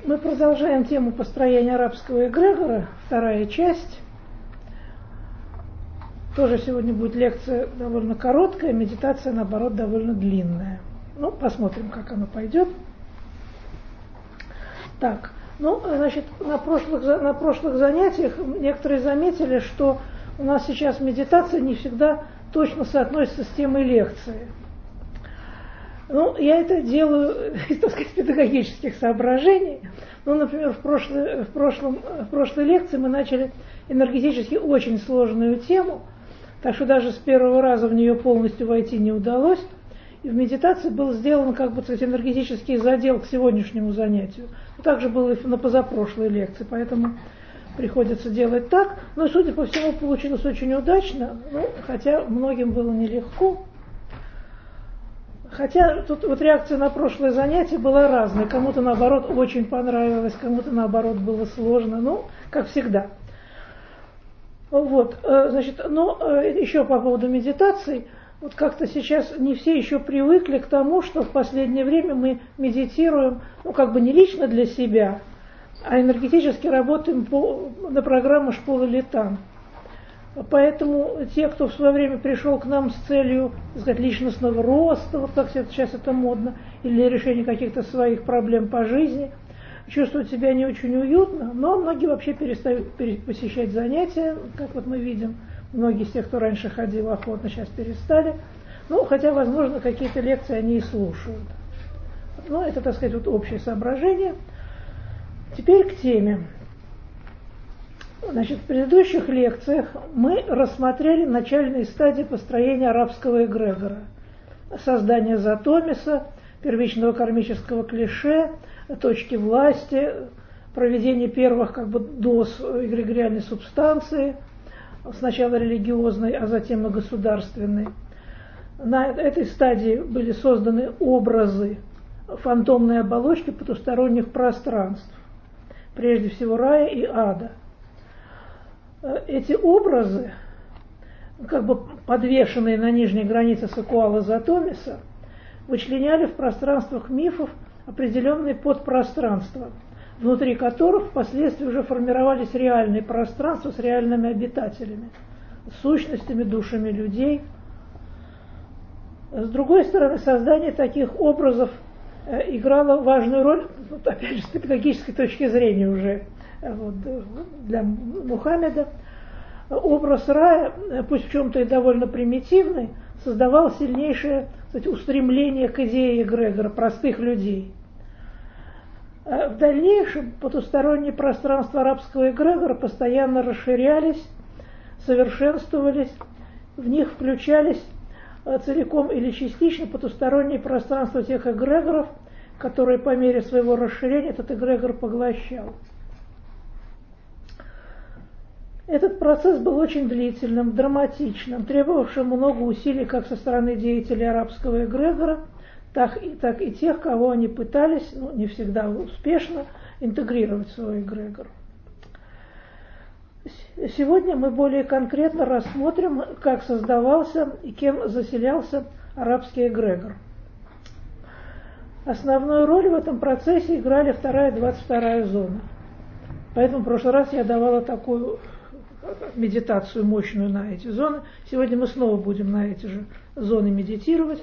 Мы продолжаем тему построения арабского эгрегора, вторая часть. Тоже сегодня будет лекция довольно короткая, медитация, наоборот, довольно длинная. Ну, посмотрим, как оно пойдет. Так, ну, значит, на прошлых занятиях некоторые заметили, что у нас сейчас медитация не всегда точно соотносится с темой лекции. Ну, я это делаю из, так сказать, педагогических соображений. Ну, например, в прошлой лекции мы начали энергетически очень сложную тему, так что даже с первого раза в нее полностью войти не удалось. И в медитации был сделан, как бы сказать, энергетический задел к сегодняшнему занятию. Также было и на позапрошлой лекции, поэтому приходится делать так. Но, судя по всему, получилось очень удачно, ну, хотя многим было нелегко. Хотя тут вот реакция на прошлое занятие была разная. Кому-то, наоборот, очень понравилось, кому-то, наоборот, было сложно. Ну, как всегда. Вот, значит, но еще по поводу медитаций. Вот как-то сейчас не все еще привыкли к тому, что в последнее время мы медитируем, ну, как бы не лично для себя, а энергетически работаем на программу «Шпола Летан». Поэтому те, кто в свое время пришел к нам с целью, так сказать, личностного роста, вот как сейчас это модно, или решения каких-то своих проблем по жизни, чувствуют себя не очень уютно, но многие вообще перестают посещать занятия, как вот мы видим, многие из тех, кто раньше ходил охотно, сейчас перестали. Ну, хотя, возможно, какие-то лекции они и слушают. Ну, это, так сказать, вот общее соображение. Теперь к теме. Значит, в предыдущих лекциях мы рассмотрели начальные стадии построения арабского эгрегора. Создание затомиса, первичного кармического клише, точки власти, проведение первых как бы доз эгрегориальной субстанции, сначала религиозной, а затем и государственной. На этой стадии были созданы образы фантомной оболочки потусторонних пространств, прежде всего рая и ада. Эти образы, как бы подвешенные на нижней границе сакуала затомиса, вычленяли в пространствах мифов определенные подпространства, внутри которых впоследствии уже формировались реальные пространства с реальными обитателями, сущностями, душами людей. С другой стороны, создание таких образов играло важную роль, опять же, с педагогической точки зрения уже, вот, для Мухаммеда. Образ рая, пусть в чем-то и довольно примитивный, создавал сильнейшее, кстати, устремление к идее эгрегора простых людей. В дальнейшем потусторонние пространства арабского эгрегора постоянно расширялись, совершенствовались, в них включались целиком или частично потусторонние пространства тех эгрегоров, которые по мере своего расширения этот эгрегор поглощал. Этот процесс был очень длительным, драматичным, требовавшим много усилий как со стороны деятелей арабского эгрегора, так и тех, кого они пытались, ну, не всегда успешно, интегрировать в свой эгрегор. Сегодня мы более конкретно рассмотрим, как создавался и кем заселялся арабский эгрегор. Основную роль в этом процессе играли 2-я и 22-я зона. Поэтому в прошлый раз я давала такую медитацию мощную на эти зоны. Сегодня мы снова будем на эти же зоны медитировать.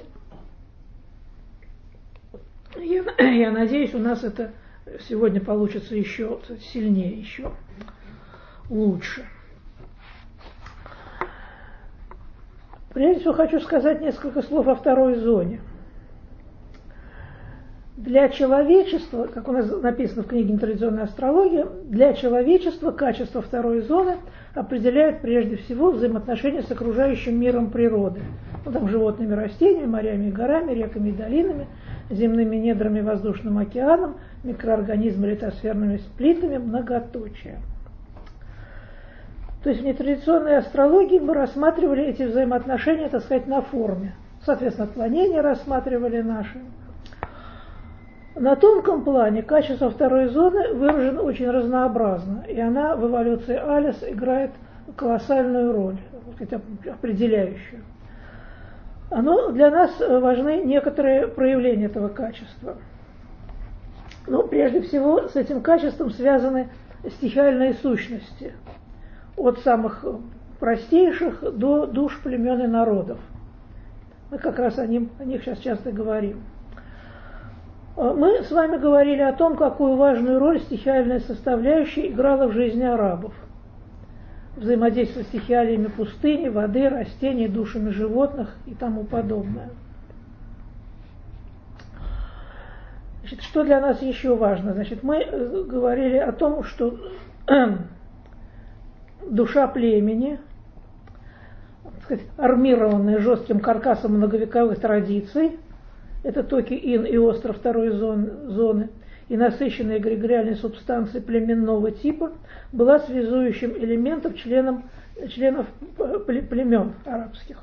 Я надеюсь, у нас это сегодня получится еще сильнее, еще лучше. Прежде всего хочу сказать несколько слов о 2-й зоне. Для человечества, как у нас написано в книге «Нетрадиционная астрология», для человечества качество 2-й зоны определяет прежде всего взаимоотношения с окружающим миром природы. Ну, там животными, растениями, морями и горами, реками и долинами, земными недрами, воздушным океаном, микроорганизмами, литосферными плитами, многоточие. То есть в нетрадиционной астрологии мы рассматривали эти взаимоотношения, так сказать, на форме. Соответственно, отклонения рассматривали наши. На тонком плане качество 2-й зоны выражено очень разнообразно, и она в эволюции Алис играет колоссальную роль, определяющую. Но для нас важны некоторые проявления этого качества. Но прежде всего с этим качеством связаны стихиальные сущности, от самых простейших до душ племен и народов. Мы как раз о них сейчас часто говорим. Мы с вами говорили о том, какую важную роль стихиальная составляющая играла в жизни арабов. Взаимодействие с стихиалиями пустыни, воды, растений, душами животных и тому подобное. Значит, что для нас еще важно? Значит, мы говорили о том, что душа племени, так сказать, армированная жестким каркасом многовековых традиций, это токи Ин и остров второй зоны, и насыщенная эгрегориальной субстанцией племенного типа, была связующим элементом членов племен арабских.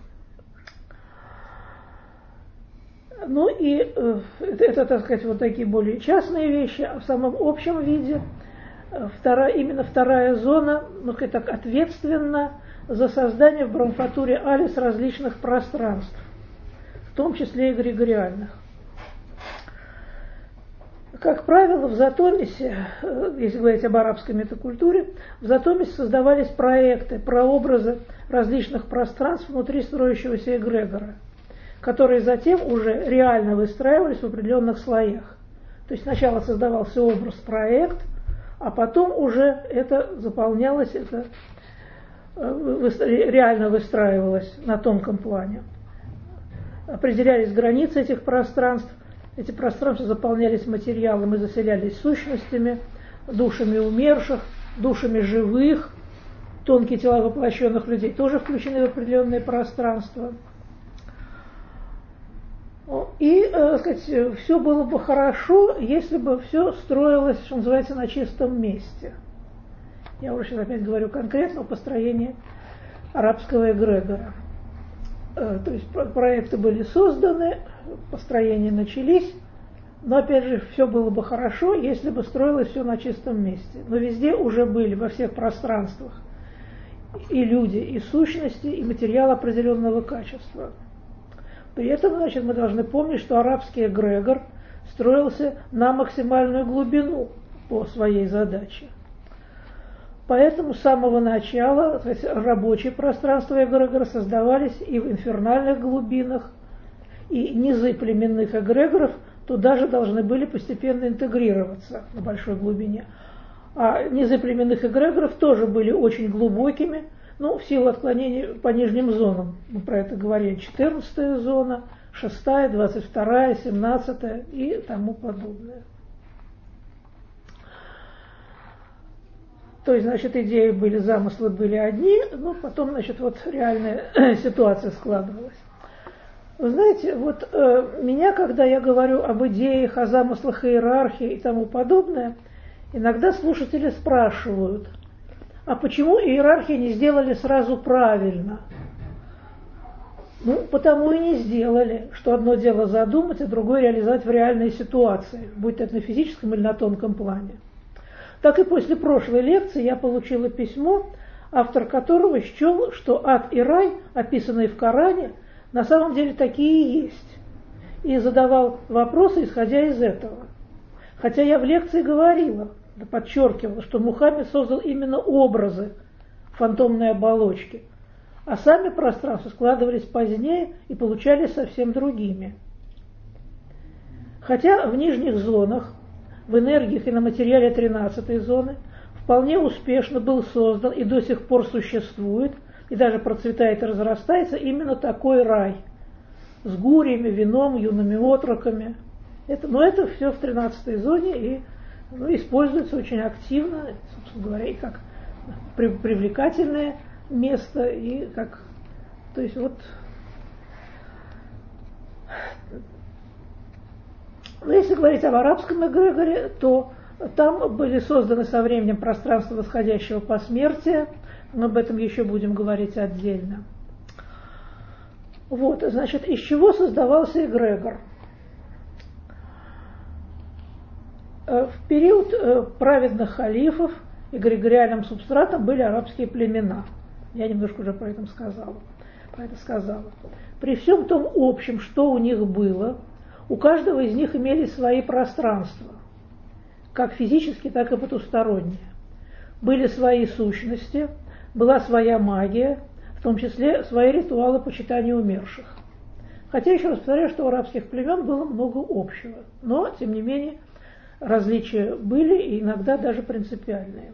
Ну и это, так сказать, вот такие более частные вещи, а в самом общем виде именно вторая зона, ну, так ответственна за создание в Брамфатуре Алис различных пространств, в том числе эгрегориальных. Как правило, в Затомисе, если говорить об арабской метакультуре, в Затомисе создавались проекты, прообразы различных пространств внутри строящегося эгрегора, которые затем уже реально выстраивались в определенных слоях. То есть сначала создавался образ-проект, а потом уже это заполнялось, это реально выстраивалось на тонком плане. Определялись границы этих пространств, эти пространства заполнялись материалом и заселялись сущностями, душами умерших, душами живых, тонкие тела воплощенных людей тоже включены в определенные пространства. И, так сказать, все было бы хорошо, если бы все строилось, что называется, на чистом месте. Я уже сейчас опять говорю конкретно о построении арабского эгрегора. То есть проекты были созданы, построения начались, но опять же все было бы хорошо, если бы строилось все на чистом месте. Но везде уже были, во всех пространствах, и люди, и сущности, и материал определенного качества. При этом, значит, мы должны помнить, что арабский эгрегор строился на максимальную глубину по своей задаче. Поэтому с самого начала, то есть, рабочие пространства эгрегора создавались и в инфернальных глубинах, и низы племенных эгрегоров туда же должны были постепенно интегрироваться на большой глубине. А низы племенных эгрегоров тоже были очень глубокими, ну, в силу отклонений по нижним зонам. Мы про это говорили. 14-я зона, 6-я, 22-я, 17-я и тому подобное. То есть, значит, идеи были, замыслы были одни, но потом, значит, вот реальная ситуация складывалась. Вы знаете, вот меня, когда я говорю об идеях, о замыслах иерархии и тому подобное, иногда слушатели спрашивают, а почему иерархии не сделали сразу правильно? Ну, потому и не сделали, что одно дело задумать, а другое реализовать в реальной ситуации, будь это на физическом или на тонком плане. Так и после прошлой лекции я получила письмо, автор которого счел, что ад и рай, описанные в Коране, на самом деле такие и есть, и задавал вопросы, исходя из этого. Хотя я в лекции говорила, подчеркивала, что Мухаммед создал именно образы фантомной оболочки, а сами пространства складывались позднее и получались совсем другими. Хотя в нижних зонах, в энергиях и на материале 13-й зоны вполне успешно был создан и до сих пор существует, и даже процветает и разрастается именно такой рай с гуриями, вином, юными отроками. Но это все в 13-й зоне и используется очень активно, собственно говоря, и как привлекательное место, и как, то есть вот, если говорить об арабском эгрегоре, то там были созданы со временем пространства восходящего посмертия, мы об этом еще будем говорить отдельно. Вот, значит, из чего создавался эгрегор? В период праведных халифов эгрегориальным субстратом были арабские племена. Я немножко уже про это сказала. При всем том общем, что у них было, у каждого из них имелись свои пространства. как физические, так и потусторонние. Были свои сущности, была своя магия, в том числе свои ритуалы почитания умерших. Хотя, еще раз повторяю, что у арабских племен было много общего, но, тем не менее, различия были и иногда даже принципиальные.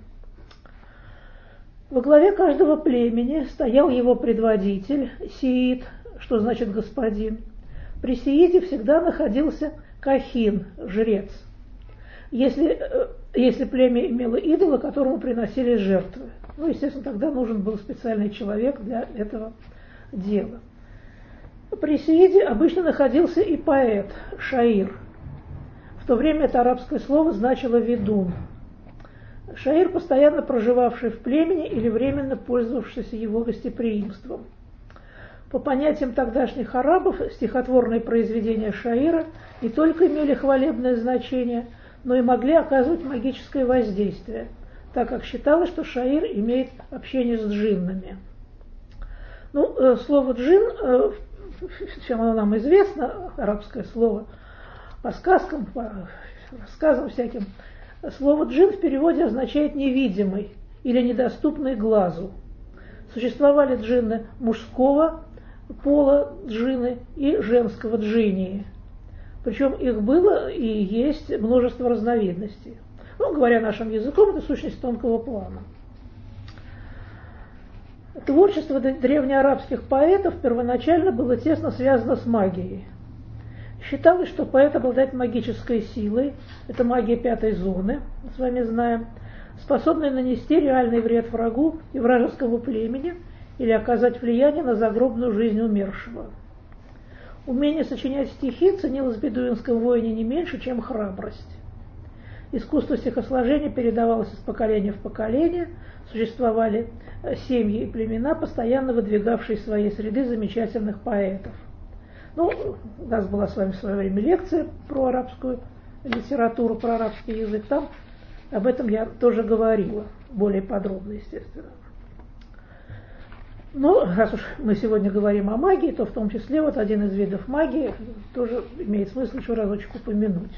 Во главе каждого племени стоял его предводитель, сиид, что значит господин. При сииде всегда находился кахин, жрец, если племя имело идола, которому приносили жертвы. Ну, естественно, тогда нужен был специальный человек для этого дела. При сииде обычно находился и поэт, шаир. В то время это арабское слово значило «ведун». Шаир, постоянно проживавший в племени или временно пользовавшийся его гостеприимством. По понятиям тогдашних арабов, стихотворные произведения шаира не только имели хвалебное значение, но и могли оказывать магическое воздействие, так как считалось, что шаир имеет общение с джиннами. Ну, слово «джин», чем оно нам известно, арабское слово, по сказкам, по рассказам всяким, слово «джин» в переводе означает «невидимый» или «недоступный глазу». Существовали джинны мужского пола джинны и женского джинии. Причем их было и есть множество разновидностей. Ну, говоря нашим языком, это сущность тонкого плана. Творчество древнеарабских поэтов первоначально было тесно связано с магией. Считалось, что поэт обладает магической силой, это магия пятой зоны, мы с вами знаем, способная нанести реальный вред врагу и вражескому племени или оказать влияние на загробную жизнь умершего. Умение сочинять стихи ценилось в бедуинском воине не меньше, чем храбрость. Искусство стихосложения передавалось из поколения в поколение, существовали семьи и племена, постоянно выдвигавшие из своей среды замечательных поэтов. Ну, у нас была с вами в свое время лекция про арабскую литературу, про арабский язык. Там об этом я тоже говорила, более подробно, естественно. Но раз уж мы сегодня говорим о магии, то в том числе вот один из видов магии тоже имеет смысл еще разочек упомянуть.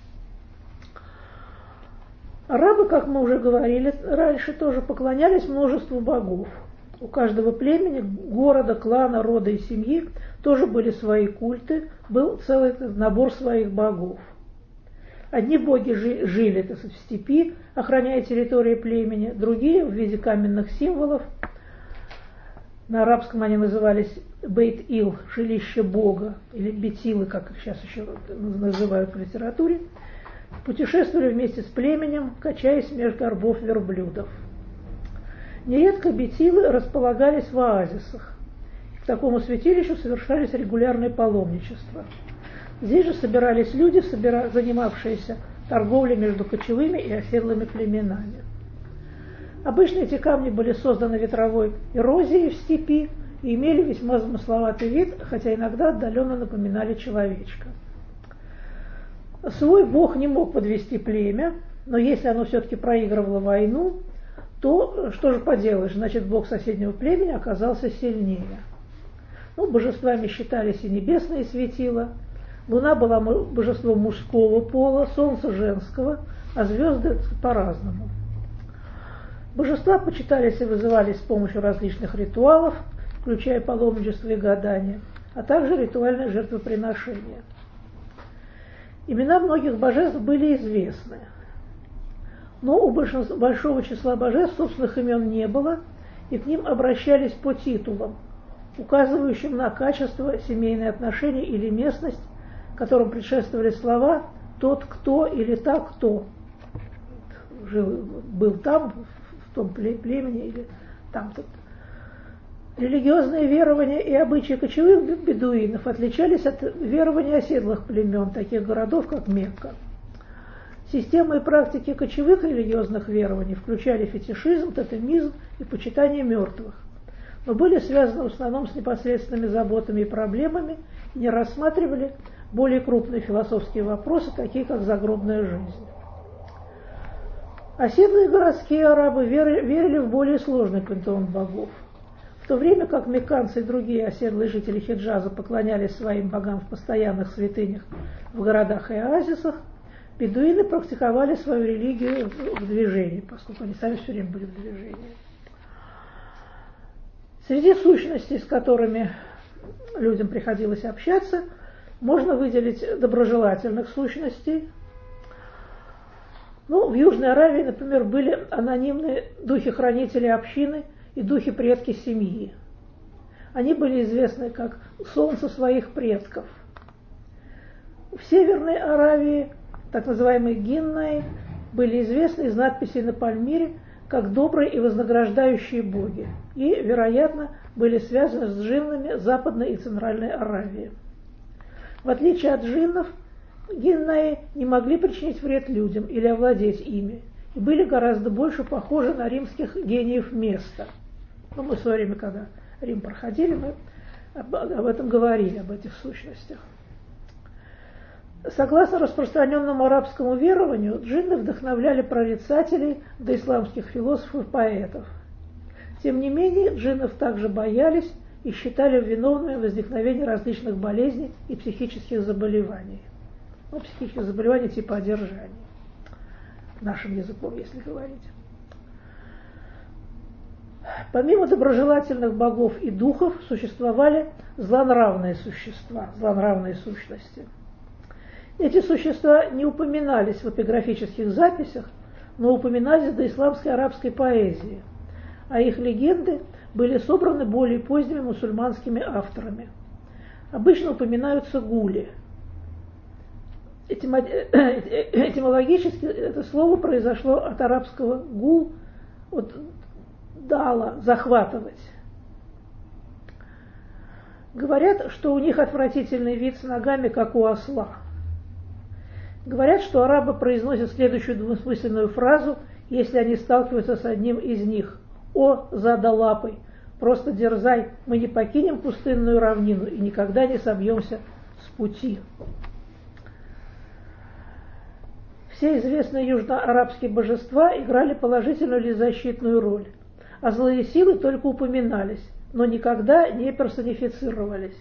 Арабы, как мы уже говорили раньше, тоже поклонялись множеству богов. У каждого племени, города, клана, рода и семьи тоже были свои культы, был целый набор своих богов. Одни боги жили, так сказать, в степи, охраняя территорию племени, другие в виде каменных символов. На арабском они назывались Бейт-Ил, жилище Бога, или Бетилы, как их сейчас еще называют в литературе, путешествовали вместе с племенем, качаясь между горбов верблюдов. Нередко Бетилы располагались в оазисах. К такому святилищу совершались регулярные паломничества. Здесь же собирались люди, занимавшиеся торговлей между кочевыми и оседлыми племенами. Обычно эти камни были созданы ветровой эрозией в степи и имели весьма замысловатый вид, хотя иногда отдаленно напоминали человечка. Свой бог не мог подвести племя, но если оно все-таки проигрывало войну, то что же поделаешь, значит, бог соседнего племени оказался сильнее. Ну, божествами считались и небесные светила, луна была божеством мужского пола, солнце женского, а звезды по-разному. Божества почитались и вызывались с помощью различных ритуалов, включая паломничество и гадания, а также ритуальное жертвоприношение. Имена многих божеств были известны, но у большого числа божеств собственных имен не было, и к ним обращались по титулам, указывающим на качество, семейные отношения или местность, которым предшествовали слова «тот, кто» или «та, кто» был там, в том племени или там-то. Религиозные верования и обычаи кочевых бедуинов отличались от верований оседлых племен, таких городов, как Мекка. Системы и практики кочевых религиозных верований включали фетишизм, тотемизм и почитание мертвых, но были связаны в основном с непосредственными заботами и проблемами и не рассматривали более крупные философские вопросы, такие как загробная жизнь. Оседлые городские арабы верили в более сложный пантеон богов. В то время как мекканцы и другие оседлые жители Хиджаза поклонялись своим богам в постоянных святынях в городах и оазисах, бедуины практиковали свою религию в движении, поскольку они сами все время были в движении. Среди сущностей, с которыми людям приходилось общаться, можно выделить доброжелательных сущностей. В Южной Аравии, например, были анонимные духи-хранители общины и духи-предки семьи. Они были известны как солнце своих предков. В Северной Аравии, так называемые гиннаи, были известны из надписей на Пальмире как добрые и вознаграждающие боги, и, вероятно, были связаны с джиннами Западной и Центральной Аравии. В отличие от джиннов, гиннаи не могли причинить вред людям или овладеть ими, и были гораздо больше похожи на римских гениев места. Мы в свое время, когда Рим проходили, мы об этом говорили, об этих сущностях. Согласно распространенному арабскому верованию, джинны вдохновляли прорицателей до исламских философов и поэтов. Тем не менее, джиннов также боялись и считали виновными в возникновении различных болезней и психических заболеваний. Психических заболеваний типа одержания, нашим языком, если говорить. Помимо доброжелательных богов и духов, существовали злонравные существа, злонравные сущности. Эти существа не упоминались в эпиграфических записях, но упоминались в доисламской арабской поэзии, а их легенды были собраны более поздними мусульманскими авторами. Обычно упоминаются гули. Этимологически это слово произошло от арабского гул, от дала, захватывать. Говорят, что у них отвратительный вид с ногами, как у осла. Говорят, что арабы произносят следующую двусмысленную фразу, если они сталкиваются с одним из них. «О, задолапый, просто дерзай, мы не покинем пустынную равнину и никогда не собьемся с пути». Все известные южноарабские божества играли положительную или защитную роль, а злые силы только упоминались, но никогда не персонифицировались.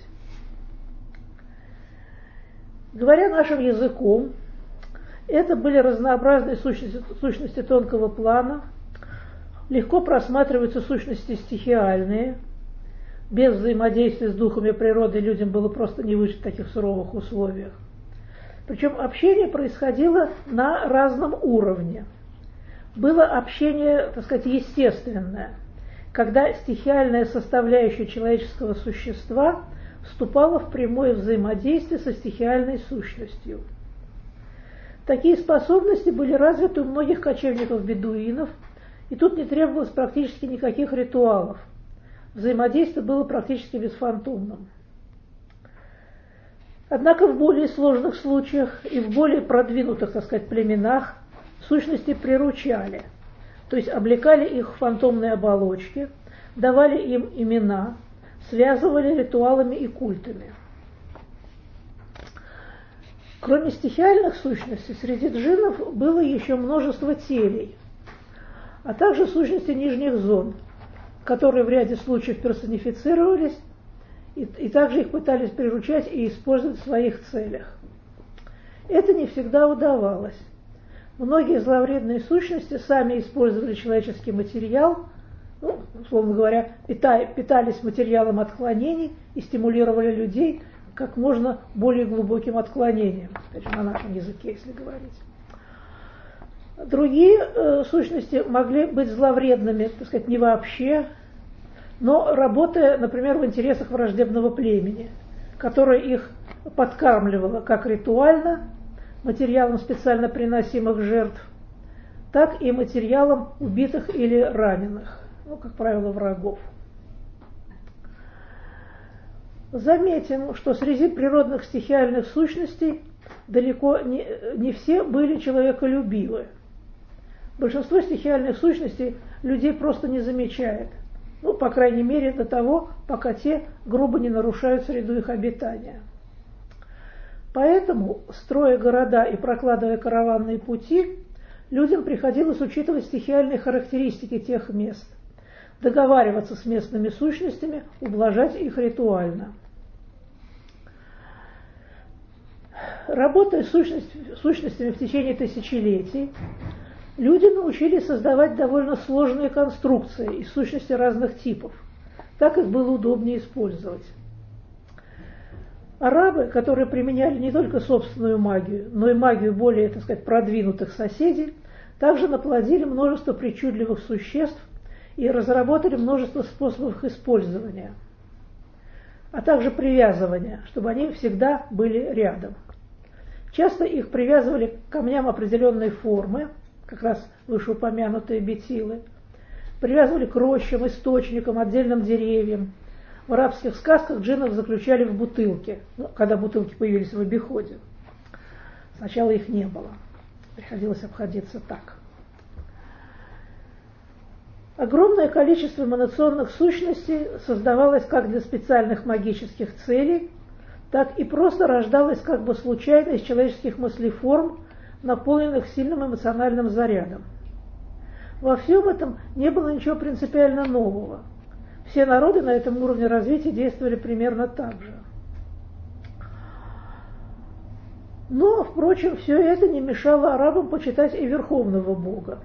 Говоря нашим языком, это были разнообразные сущности тонкого плана, легко просматриваются сущности стихиальные. Без взаимодействия с духами природы людям было просто не выжить в таких суровых условиях. Причем общение происходило на разном уровне. Было общение, так сказать, естественное, когда стихиальная составляющая человеческого существа вступала в прямое взаимодействие со стихиальной сущностью. Такие способности были развиты у многих кочевников-бедуинов, и тут не требовалось практически никаких ритуалов. Взаимодействие было практически бесфантомным. Однако в более сложных случаях и в более продвинутых, так сказать, племенах сущности приручали, то есть облекали их в фантомные оболочки, давали им имена, связывали ритуалами и культами. Кроме стихиальных сущностей, среди джиннов было еще множество телей, а также сущности нижних зон, которые в ряде случаев персонифицировались, и также их пытались приручать и использовать в своих целях. Это не всегда удавалось. Многие зловредные сущности сами использовали человеческий материал, условно говоря, питались материалом отклонений и стимулировали людей как можно более глубоким отклонением, опять же, на нашем языке, если говорить. Другие сущности могли быть зловредными, так сказать, не вообще, но работая, например, в интересах враждебного племени, которое их подкармливало как ритуально, материалом специально приносимых жертв, так и материалом убитых или раненых, как правило, врагов. Заметим, что среди природных стихиальных сущностей далеко не все были человеколюбивы. Большинство стихиальных сущностей людей просто не замечает. По крайней мере, до того, пока те грубо не нарушают среду их обитания. Поэтому, строя города и прокладывая караванные пути, людям приходилось учитывать стихиальные характеристики тех мест, договариваться с местными сущностями, ублажать их ритуально. Работая с сущностями в течение тысячелетий, люди научились создавать довольно сложные конструкции из сущностей разных типов. Так их было удобнее использовать. Арабы, которые применяли не только собственную магию, но и магию более, так сказать, продвинутых соседей, также наплодили множество причудливых существ и разработали множество способов их использования, а также привязывания, чтобы они всегда были рядом. Часто их привязывали к камням определенной формы, как раз вышеупомянутые бетилы, привязывали к рощам, источникам, отдельным деревьям. В арабских сказках джиннов заключали в бутылки, когда бутылки появились в обиходе. Сначала их не было, приходилось обходиться так. Огромное количество эманационных сущностей создавалось как для специальных магических целей, так и просто рождалось как бы случайно из человеческих мыслеформ, наполненных сильным эмоциональным зарядом. Во всем этом не было ничего принципиально нового. Все народы на этом уровне развития действовали примерно так же. Но, впрочем, все это не мешало арабам почитать и верховного бога.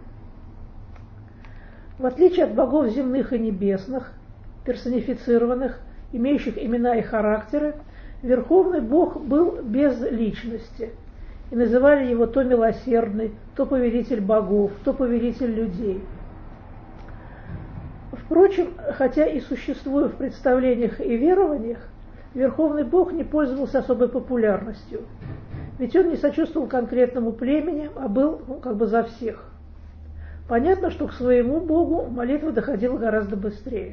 В отличие от богов земных и небесных, персонифицированных, имеющих имена и характеры, верховный бог был без личности, и называли его то милосердный, то повелитель богов, то повелитель людей. Впрочем, хотя и существуя в представлениях и верованиях, верховный бог не пользовался особой популярностью, ведь он не сочувствовал конкретному племени, а был как бы за всех. Понятно, что к своему богу молитва доходила гораздо быстрее.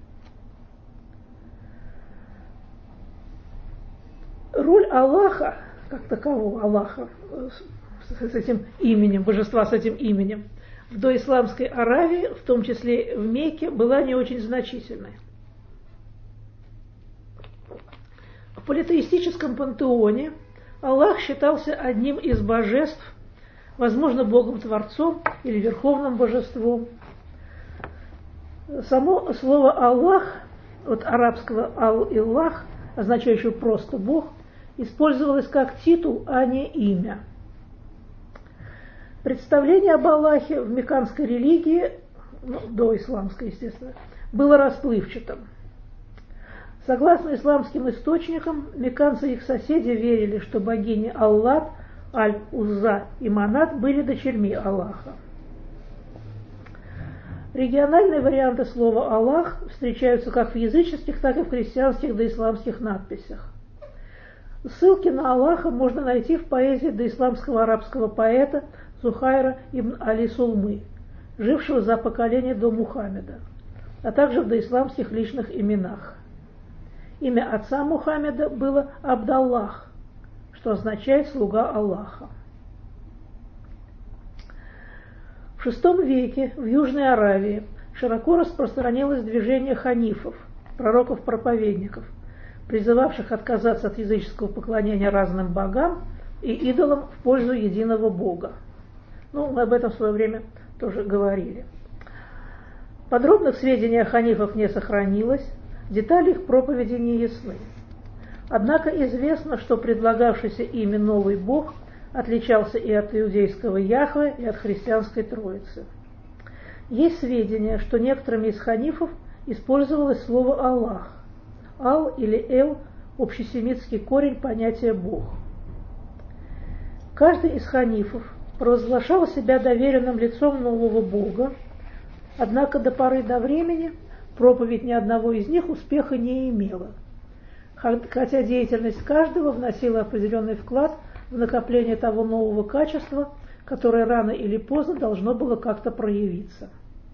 Роль Аллаха, как такового Аллаха, с этим именем, божества с этим именем, в доисламской Аравии, в том числе в Мекке, была не очень значительной. В политеистическом пантеоне Аллах считался одним из божеств, возможно, Богом-творцом или верховным божеством. Само слово «Аллах» от арабского «Ал-Иллах», означающего просто «Бог», использовалось как титул, а не имя. Представление об Аллахе в мекканской религии, до исламской, естественно, было расплывчатым. Согласно исламским источникам, мекканцы и их соседи верили, что богини Аллат, Аль-Узза и Манат были дочерьми Аллаха. Региональные варианты слова «Аллах» встречаются как в языческих, так и в христианских доисламских надписях. Ссылки на Аллаха можно найти в поэзии доисламского арабского поэта Зухайра ибн Али Сулмы, жившего за поколение до Мухаммеда, а также в доисламских личных именах. Имя отца Мухаммеда было Абдаллах, что означает «слуга Аллаха». В VI веке в Южной Аравии широко распространилось движение ханифов, пророков-проповедников, призывавших отказаться от языческого поклонения разным богам и идолам в пользу единого Бога. Мы об этом в свое время тоже говорили. Подробных сведений о ханифах не сохранилось, детали их проповеди не ясны. Однако известно, что предлагавшийся ими новый Бог отличался и от иудейского Яхве, и от христианской Троицы. Есть сведения, что некоторыми из ханифов использовалось слово «Аллах». «Ал» или «Эл» – общесемитский корень понятия «Бог». Каждый из ханифов провозглашал себя доверенным лицом нового Бога, однако до поры до времени проповедь ни одного из них успеха не имела, хотя деятельность каждого вносила определенный вклад в накопление того нового качества, которое рано или поздно должно было как-то проявиться.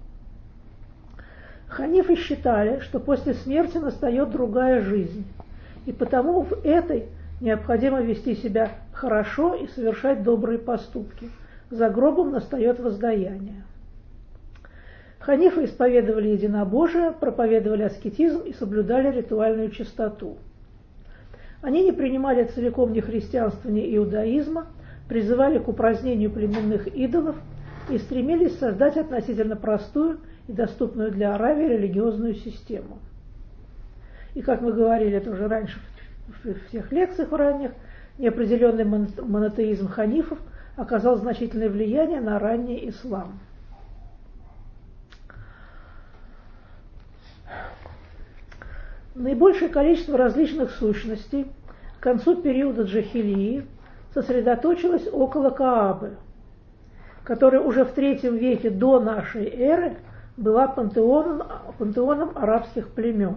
Ханифы считали, что после смерти настает другая жизнь, и потому в этой необходимо вести себя хорошо и совершать добрые поступки. За гробом настает воздаяние. Ханифы исповедовали единобожие, проповедовали аскетизм и соблюдали ритуальную чистоту. Они не принимали целиком ни христианства, ни иудаизма, призывали к упразднению племенных идолов и стремились создать относительно простую и доступную для Аравии религиозную систему. И, как мы говорили это уже раньше в тех лекциях ранних, неопределенный монотеизм ханифов оказал значительное влияние на ранний ислам. Наибольшее количество различных сущностей к концу периода Джахилии сосредоточилось около Каабы, которая уже в III веке до нашей эры была пантеоном арабских племен.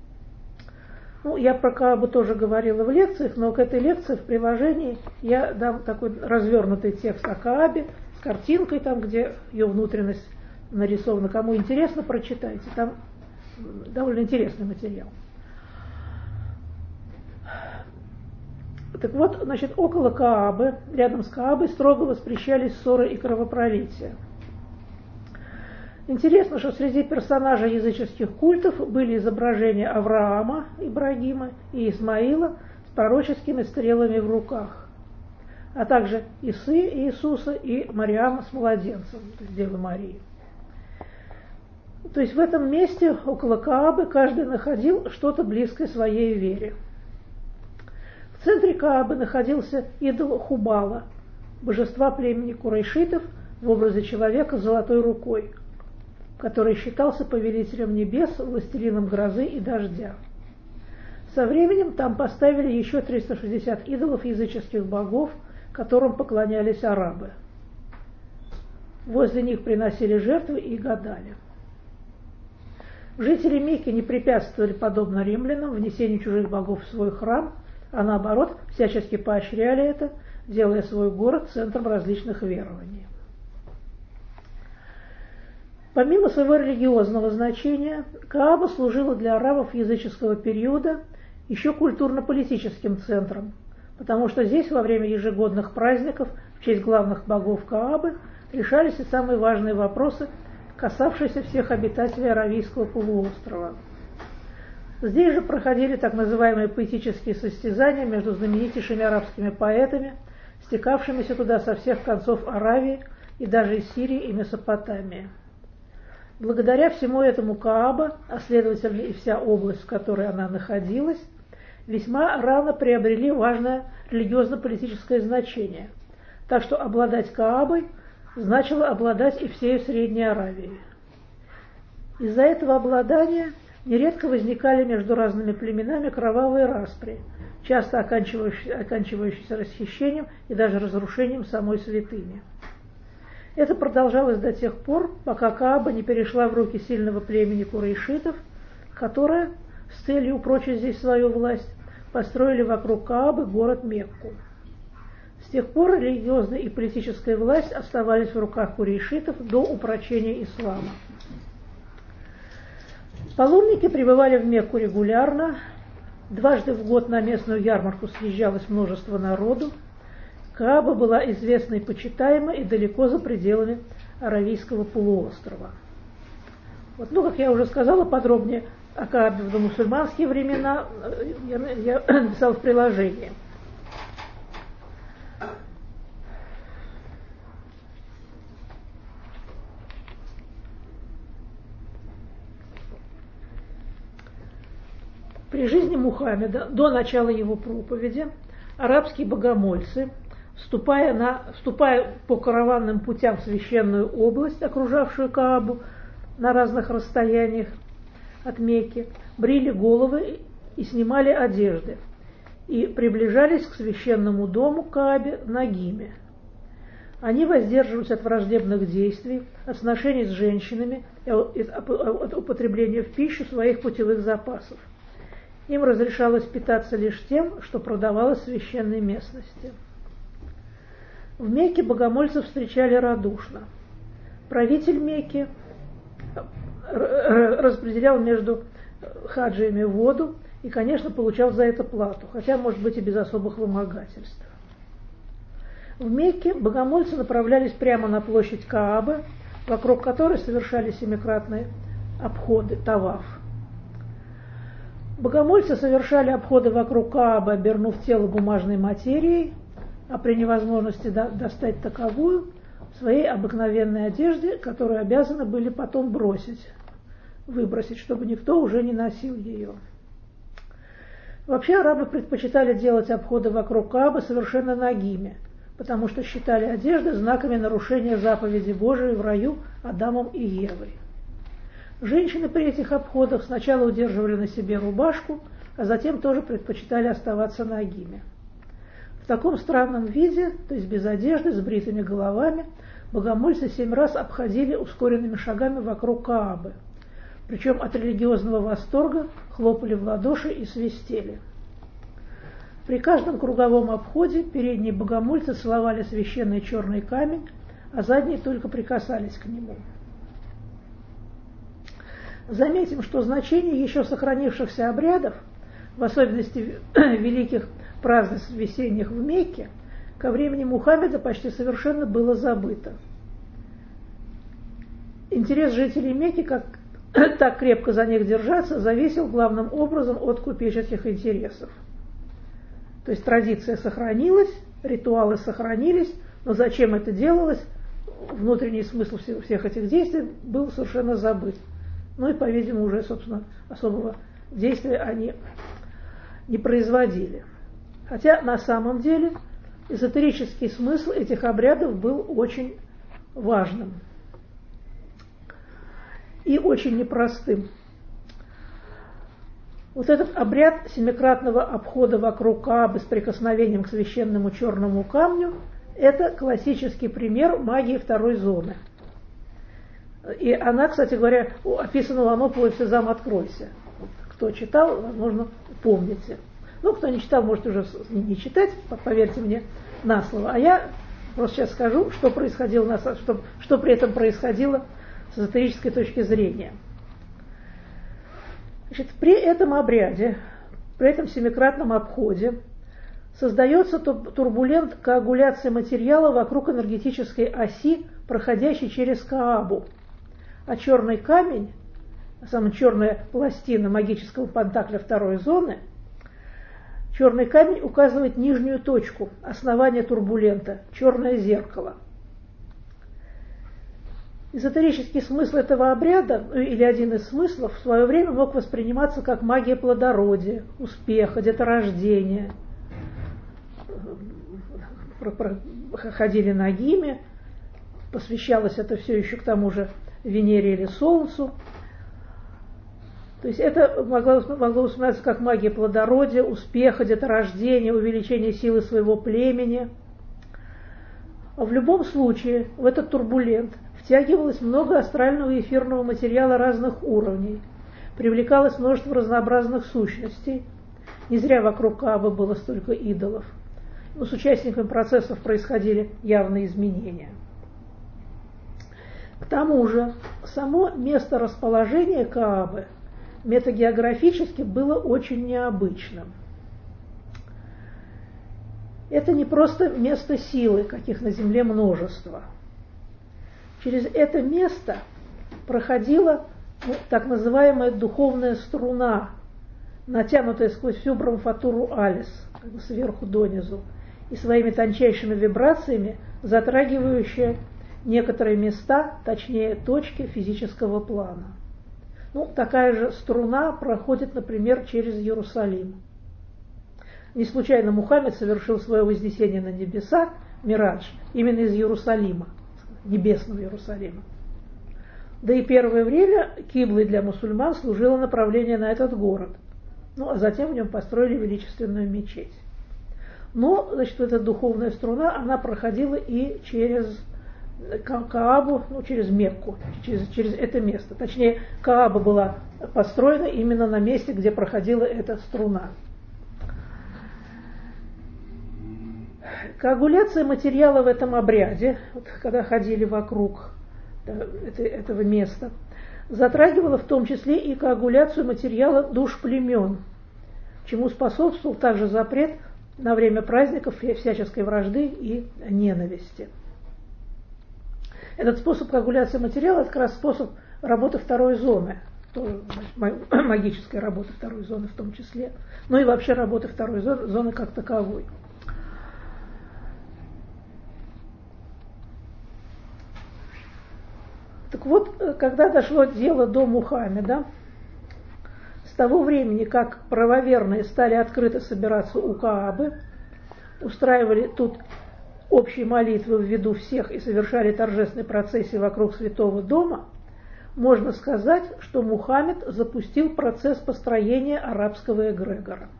Я про Каабу тоже говорила в лекциях, но к этой лекции в приложении я дам такой развернутый текст о Каабе с картинкой, там, где ее внутренность нарисована. Кому интересно, прочитайте. Там довольно интересный материал. Так вот, значит, около Каабы, рядом с Каабой, строго воспрещались ссоры и кровопролития. Интересно, что среди персонажей языческих культов были изображения Авраама, Ибрагима и Исмаила с пророческими стрелами в руках, а также Исы, Иисуса и Мариама с младенцем, то есть Девы Марии. То есть в этом месте, около Каабы, каждый находил что-то близкое своей вере. В центре Каабы находился идол Хубала, божества племени курайшитов в образе человека с золотой рукой, который считался повелителем небес, властелином грозы и дождя. Со временем там поставили еще 360 идолов языческих богов, которым поклонялись арабы. Возле них приносили жертвы и гадали. Жители Мекки не препятствовали, подобно римлянам, внесению чужих богов в свой храм, а наоборот, всячески поощряли это, делая свой город центром различных верований. Помимо своего религиозного значения, Кааба служила для арабов языческого периода еще культурно-политическим центром, потому что здесь во время ежегодных праздников в честь главных богов Каабы решались и самые важные вопросы, касавшиеся всех обитателей Аравийского полуострова. Здесь же проходили так называемые поэтические состязания между знаменитейшими арабскими поэтами, стекавшимися туда со всех концов Аравии и даже из Сирии и Месопотамии. Благодаря всему этому Кааба, а следовательно и вся область, в которой она находилась, весьма рано приобрели важное религиозно-политическое значение, так что обладать Каабой значило обладать и всей Средней Аравией. Из-за этого обладания нередко возникали между разными племенами кровавые распри, часто оканчивающиеся расхищением и даже разрушением самой святыни. Это продолжалось до тех пор, пока Кааба не перешла в руки сильного племени курайшитов, которое, с целью упрочить здесь свою власть, построили вокруг Каабы город Мекку. С тех пор религиозная и политическая власть оставались в руках курайшитов до упрочения ислама. Паломники прибывали в Мекку регулярно, дважды в год на местную ярмарку съезжалось множество народу. Кааба была известна и почитаема и далеко за пределами Аравийского полуострова. Как я уже сказала, подробнее о Каабе в домусульманские времена я написала в приложении. При жизни Мухаммеда, до начала его проповеди, арабские богомольцы, вступая по караванным путям в священную область, окружавшую Каабу на разных расстояниях от Мекки, брили головы и снимали одежды, и приближались к священному дому Каабе нагими. Они воздерживались от враждебных действий, от сношений с женщинами и от употребления в пищу своих путевых запасов. Им разрешалось питаться лишь тем, что продавалось в священной местности. В Мекке богомольцев встречали радушно. Правитель Мекки распределял между хаджиями воду и, конечно, получал за это плату, хотя, может быть, и без особых вымогательств. В Мекке богомольцы направлялись прямо на площадь Каабы, вокруг которой совершали семикратные обходы, таваф. Богомольцы совершали обходы вокруг Каабы, обернув тело бумажной материей, а при невозможности достать таковую в своей обыкновенной одежде, которую обязаны были потом выбросить, чтобы никто уже не носил ее. Вообще арабы предпочитали делать обходы вокруг Каабы совершенно нагими, потому что считали одежды знаками нарушения заповеди Божией в раю Адамом и Евой. Женщины при этих обходах сначала удерживали на себе рубашку, а затем тоже предпочитали оставаться нагими. В таком странном виде, то есть без одежды, с бритыми головами, богомольцы 7 раз обходили ускоренными шагами вокруг Каабы. Причем от религиозного восторга хлопали в ладоши и свистели. При каждом круговом обходе передние богомольцы целовали священный черный камень, а задние только прикасались к нему. Заметим, что значение еще сохранившихся обрядов, в особенности великих празднеств весенних в Мекке, ко времени Мухаммеда почти совершенно было забыто. Интерес жителей Мекки, как так крепко за них держаться, зависел главным образом от купеческих интересов. То есть традиция сохранилась, ритуалы сохранились, но зачем это делалось, внутренний смысл всех этих действий был совершенно забыт. Ну и, по-видимому, уже, собственно, особого действия они не производили. Хотя на самом деле эзотерический смысл этих обрядов был очень важным и очень непростым. Вот этот обряд семикратного обхода вокруг Каабы с прикосновением к священному черному камню – это классический пример магии второй зоны. И она, кстати говоря, описана в Амополе «Сезам, откройся». Кто читал, возможно, помните. Ну, кто не читал, может уже не читать, поверьте мне на слово. А я просто сейчас скажу, что происходило, что при этом происходило с эзотерической точки зрения. Значит, при этом обряде, при этом семикратном обходе создается турбулент коагуляции материала вокруг энергетической оси, проходящей через Каабу. А черный камень, самая черная пластина магического пентакля второй зоны, черный камень указывает нижнюю точку, основание турбулента, черное зеркало. Эзотерический смысл этого обряда, или один из смыслов, в свое время мог восприниматься как магия плодородия, успеха, деторождения. Ходили нагими, посвящалось это все еще к тому же Венере или Солнцу. То есть это могло восприниматься как магия плодородия, успеха, деторождения, увеличения силы своего племени. А в любом случае в этот турбулент втягивалось много астрального и эфирного материала разных уровней, привлекалось множество разнообразных сущностей. Не зря вокруг Каабы было столько идолов. Но с участниками процессов происходили явные изменения. К тому же само место расположения Каабы метагеографически было очень необычным. Это не просто место силы, каких на Земле множество. Через это место проходила так называемая духовная струна, натянутая сквозь всю брамфатуру Алис, как бы сверху донизу, и своими тончайшими вибрациями затрагивающая некоторые места, точнее точки физического плана. Такая же струна проходит, например, через Иерусалим. Не случайно Мухаммед совершил свое вознесение на небеса, мирадж, именно из Иерусалима, небесного Иерусалима. Да и первое время киблой для мусульман служило направление на этот город. А затем в нем построили величественную мечеть. Но, значит, эта духовная струна, она проходила и через Каабу, через Мекку, через это место. Точнее, Кааба была построена именно на месте, где проходила эта струна. Коагуляция материала в этом обряде, когда ходили вокруг этого места, затрагивала в том числе и коагуляцию материала душ племен, чему способствовал также запрет на время праздников всяческой вражды и ненависти. Этот способ коагуляции материала – это как раз способ работы второй зоны, тоже магической работы второй зоны в том числе, но и вообще работы второй зоны как таковой. Так вот, когда дошло дело до Мухаммеда, того времени, как правоверные стали открыто собираться у Каабы, устраивали тут общие молитвы в виду всех и совершали торжественные процессии вокруг Святого Дома, можно сказать, что Мухаммед запустил процесс построения арабского эгрегора.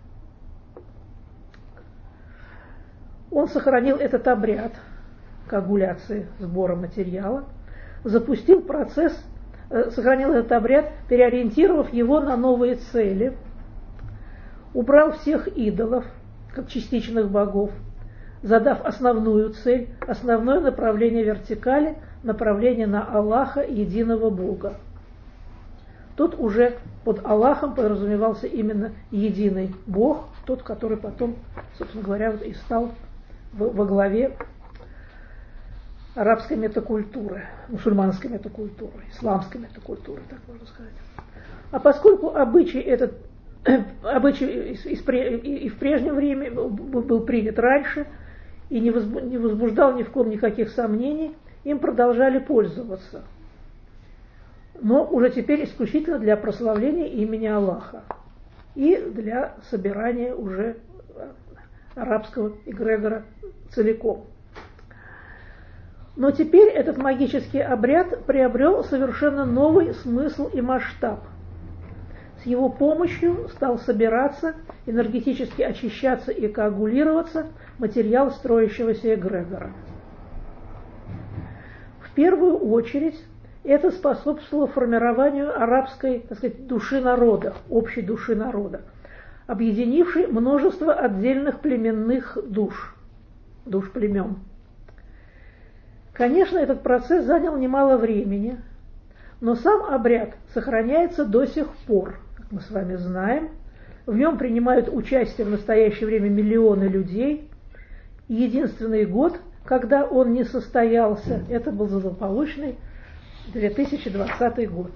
Он сохранил этот обряд коагуляции, сбора материала, запустил процесс, сохранил этот обряд, переориентировав его на новые цели, убрал всех идолов, как частичных богов, задав основную цель, основное направление вертикали, направление на Аллаха, единого Бога. Тут уже под Аллахом подразумевался именно единый Бог, тот, который потом, собственно говоря, вот и стал во главе арабской метакультуры, мусульманской метакультуры, исламской метакультуры, так можно сказать. А поскольку обычай этот и в прежнее время был принят раньше и не возбуждал ни в ком никаких сомнений, им продолжали пользоваться. Но уже теперь исключительно для прославления имени Аллаха и для собирания уже арабского эгрегора целиком. Но теперь этот магический обряд приобрел совершенно новый смысл и масштаб. С его помощью стал собираться, энергетически очищаться и коагулироваться материал строящегося эгрегора. В первую очередь это способствовало формированию арабской, так сказать, души народа, общей души народа, объединившей множество отдельных племенных душ племен. Конечно, этот процесс занял немало времени, но сам обряд сохраняется до сих пор, как мы с вами знаем. В нем принимают участие в настоящее время миллионы людей. И единственный год, когда он не состоялся, это был злополучный 2020 год.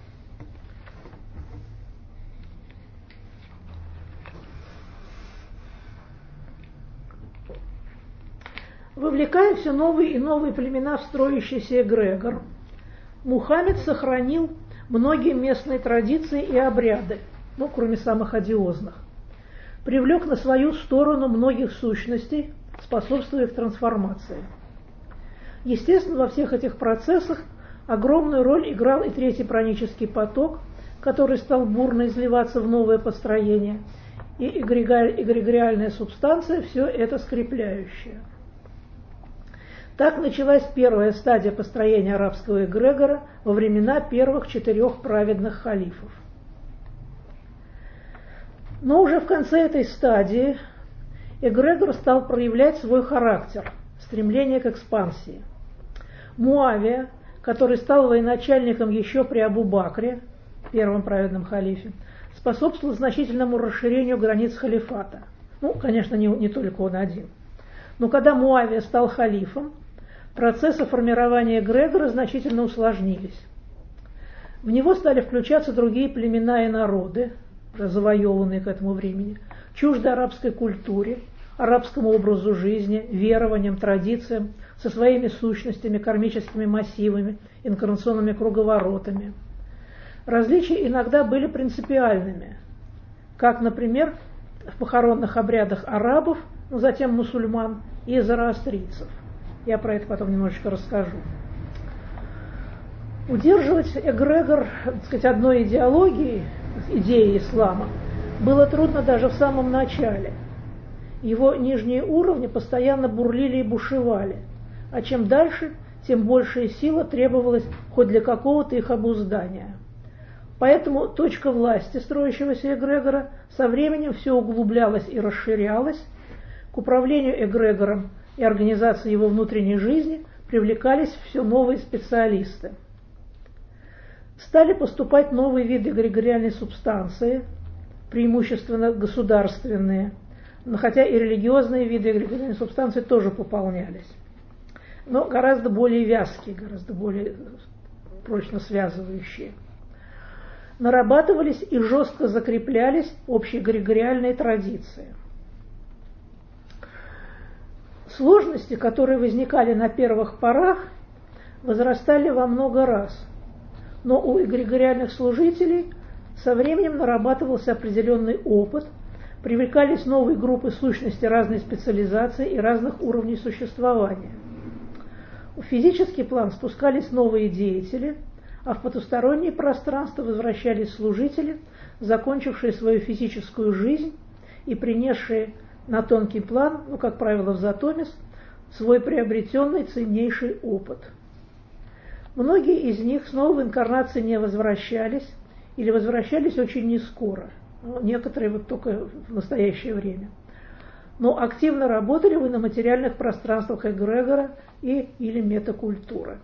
Вовлекая все новые и новые племена в строящийся эгрегор, Мухаммед сохранил многие местные традиции и обряды, кроме самых одиозных, привлек на свою сторону многих сущностей, способствуя их трансформации. Естественно, во всех этих процессах огромную роль играл и третий пранический поток, который стал бурно изливаться в новое построение, и эгрегориальная субстанция, все это скрепляющее. Так началась первая стадия построения арабского эгрегора во времена первых 4 праведных халифов. Но уже в конце этой стадии эгрегор стал проявлять свой характер, стремление к экспансии. Муавия, который стал военачальником еще при Абу-Бакре, первом праведном халифе, способствовал значительному расширению границ халифата. Конечно, не только он один. Но когда Муавия стал халифом, процессы формирования эгрегора значительно усложнились. В него стали включаться другие племена и народы, завоеванные к этому времени, чуждые арабской культуре, арабскому образу жизни, верованиям, традициям, со своими сущностями, кармическими массивами, инкарнационными круговоротами. Различия иногда были принципиальными, как, например, в похоронных обрядах арабов, затем мусульман и зороастрийцев. Я про это потом немножечко расскажу. Удерживать эгрегор, так сказать, одной идеологии, идеи ислама, было трудно даже в самом начале. Его нижние уровни постоянно бурлили и бушевали, а чем дальше, тем большая сила требовалась хоть для какого-то их обуздания. Поэтому точка власти строящегося эгрегора со временем все углублялась и расширялась. К управлению эгрегором и организации его внутренней жизни привлекались все новые специалисты. Стали поступать новые виды эгрегориальной субстанции, преимущественно государственные, но хотя и религиозные виды эгрегориальной субстанции тоже пополнялись, но гораздо более вязкие, гораздо более прочно связывающие. Нарабатывались и жестко закреплялись общеэгрегориальные традиции. Сложности, которые возникали на первых порах, возрастали во много раз, но у эгрегориальных служителей Со временем нарабатывался определенный опыт, привлекались новые группы сущностей разной специализации и разных уровней существования. В физический план спускались новые деятели, а в потустороннее пространство возвращались служители, закончившие свою физическую жизнь и принесшие на тонкий план, как правило в Затомис, свой приобретенный ценнейший опыт. Многие из них снова в инкарнации не возвращались или возвращались очень нескоро, некоторые вот только в настоящее время, но активно работали в иноматериальных пространствах эгрегора и или метакультуры.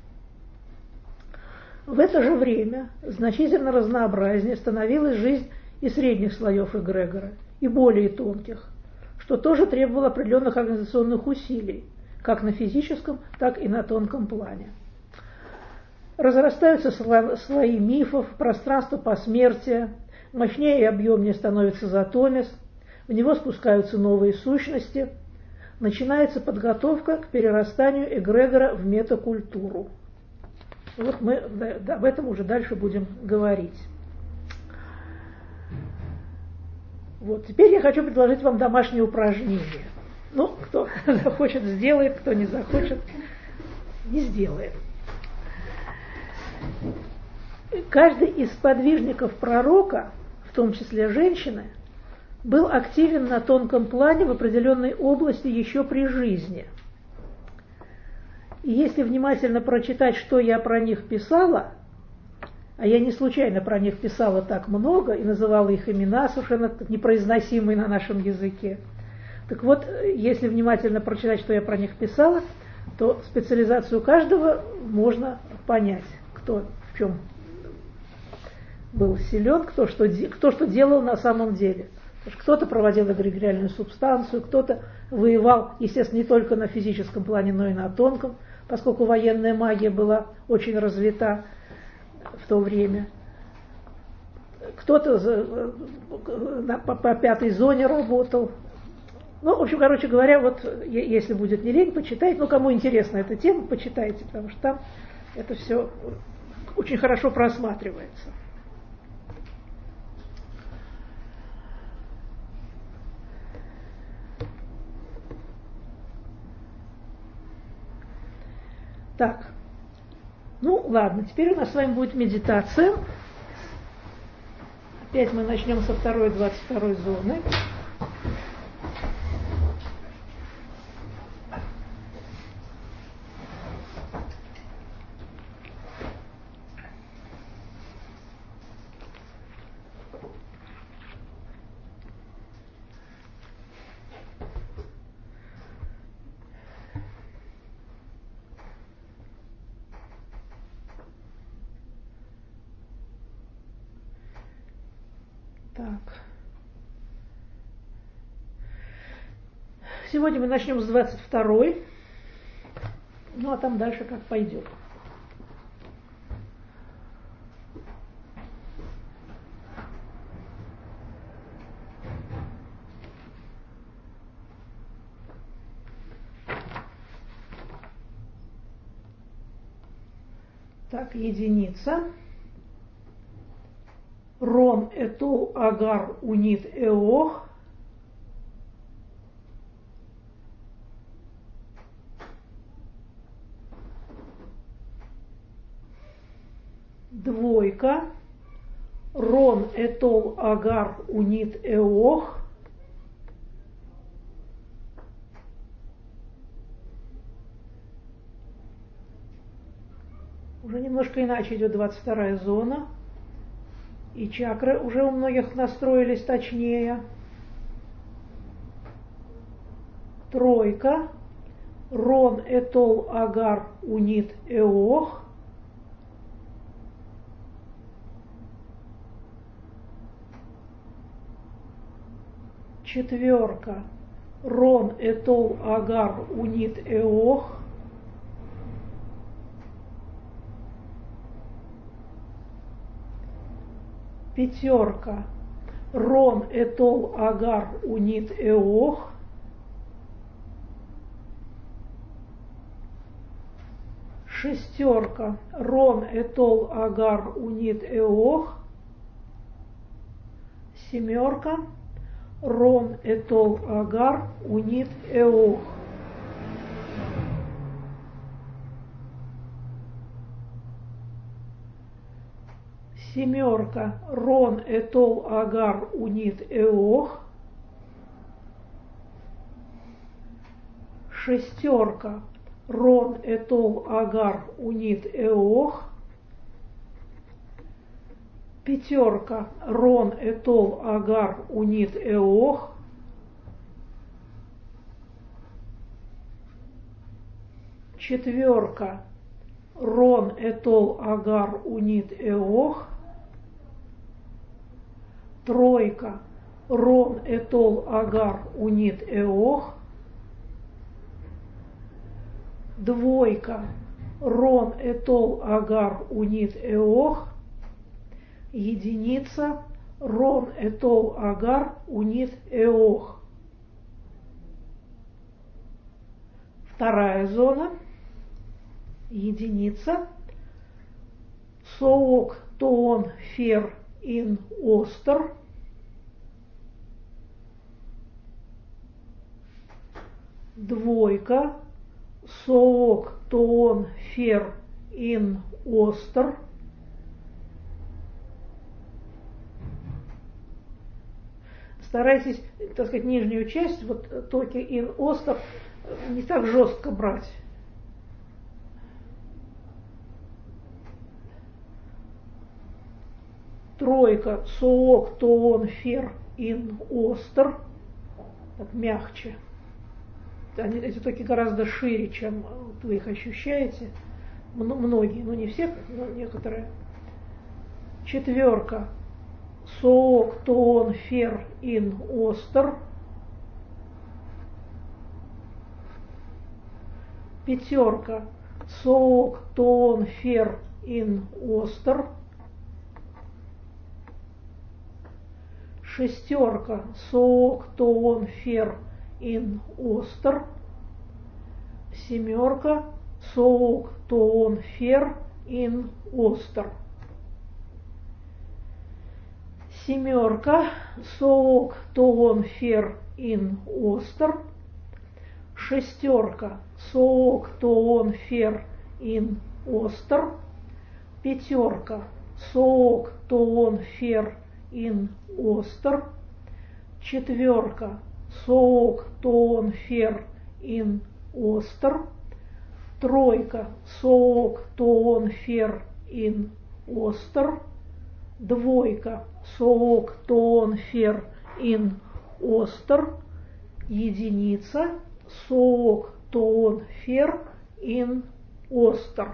В это же время значительно разнообразнее становилась жизнь и средних слоев эгрегора, и более тонких, что тоже требовало определенных организационных усилий, как на физическом, так и на тонком плане. Разрастаются слои мифов, пространство посмертия, мощнее и объемнее становится Затомис, в него спускаются новые сущности, начинается подготовка к перерастанию эгрегора в метакультуру. Вот мы об этом уже дальше будем говорить. Вот, теперь я хочу предложить вам домашнее упражнение. Ну, кто захочет, сделает, кто не захочет, не сделает. Каждый из сподвижников пророка, в том числе женщины, был активен на тонком плане в определенной области еще при жизни. И если внимательно прочитать, что я про них писала, а я не случайно про них писала так много и называла их имена, совершенно непроизносимые на нашем языке, так вот, если внимательно прочитать, что я про них писала, то специализацию каждого можно понять, кто в чем был силен, кто что делал на самом деле. Кто-то проводил эгрегориальную субстанцию, кто-то воевал, естественно, не только на физическом плане, но и на тонком, поскольку военная магия была очень развита в то время. Кто-то по пятой зоне работал. Ну, в общем, короче говоря, вот если будет не лень, почитайте. Ну, кому интересна эта тема, почитайте, потому что там это все очень хорошо просматривается. Так, ну ладно, теперь у нас с вами будет медитация. Опять мы начнем со второй 22 зоны. Так. Сегодня мы начнем с 22-й. Ну, а там дальше как пойдет. Так, единица. Рон этул агар унит эох. Двойка. Рон этол агар унит эох. Уже немножко иначе идет 22-я зона. И чакры уже у многих настроились точнее. Тройка. Рон этол агар унит эох. Четверка. Рон этол агар унит эох. Пятерка. Рон этол агар унит эох. Шестерка. Рон этол агар унит эох. семерка, рон, этол, агар, унит, эох. Семерка, рон, этол, агар, унит, эох. Шестерка, рон, этол, агар, унит, эох. Пятерка, рон, этол, агар, унит, эох. Четверка, рон, этол, агар, унит, эох. Тройка, рон, этол, агар, унит, эох. Двойка, рон, этол, агар, унит, эох. Единица, рон, этол, агар, унит, эох. Вторая зона, единица, соок, тоон, фер, ин, остер. Двойка, соок, тоон, фер, ин, остер. Старайтесь, так сказать, нижнюю часть, вот токи ин, остер, не так жестко брать. Тройка, соок, тоон, фер, ин, остер. Так мягче. Эти токи гораздо шире, чем вы их ощущаете. Многие, ну не все, но некоторые. Четверка, соок, тоон, фер, ин, остер. Пятерка, соок, тоон, фер, ин, остер. Шестерка, соок, тоон, фер, ин, остер. Семерка, соок, тоон, фер, ин, остер. Семерка, соок, тоон, фер, ин, остер. Шестерка, соок, тоон, фер, ин, остер. Пятерка, соок, тоон, фер, ин, остер. Четверка, соок, тоон, фер, ин, остер. Тройка, соок, тоон, фер, ин, остер. Двойка, соок, тоон, фер, ин, остер. Единица, соок, тоон, фер, ин, остер.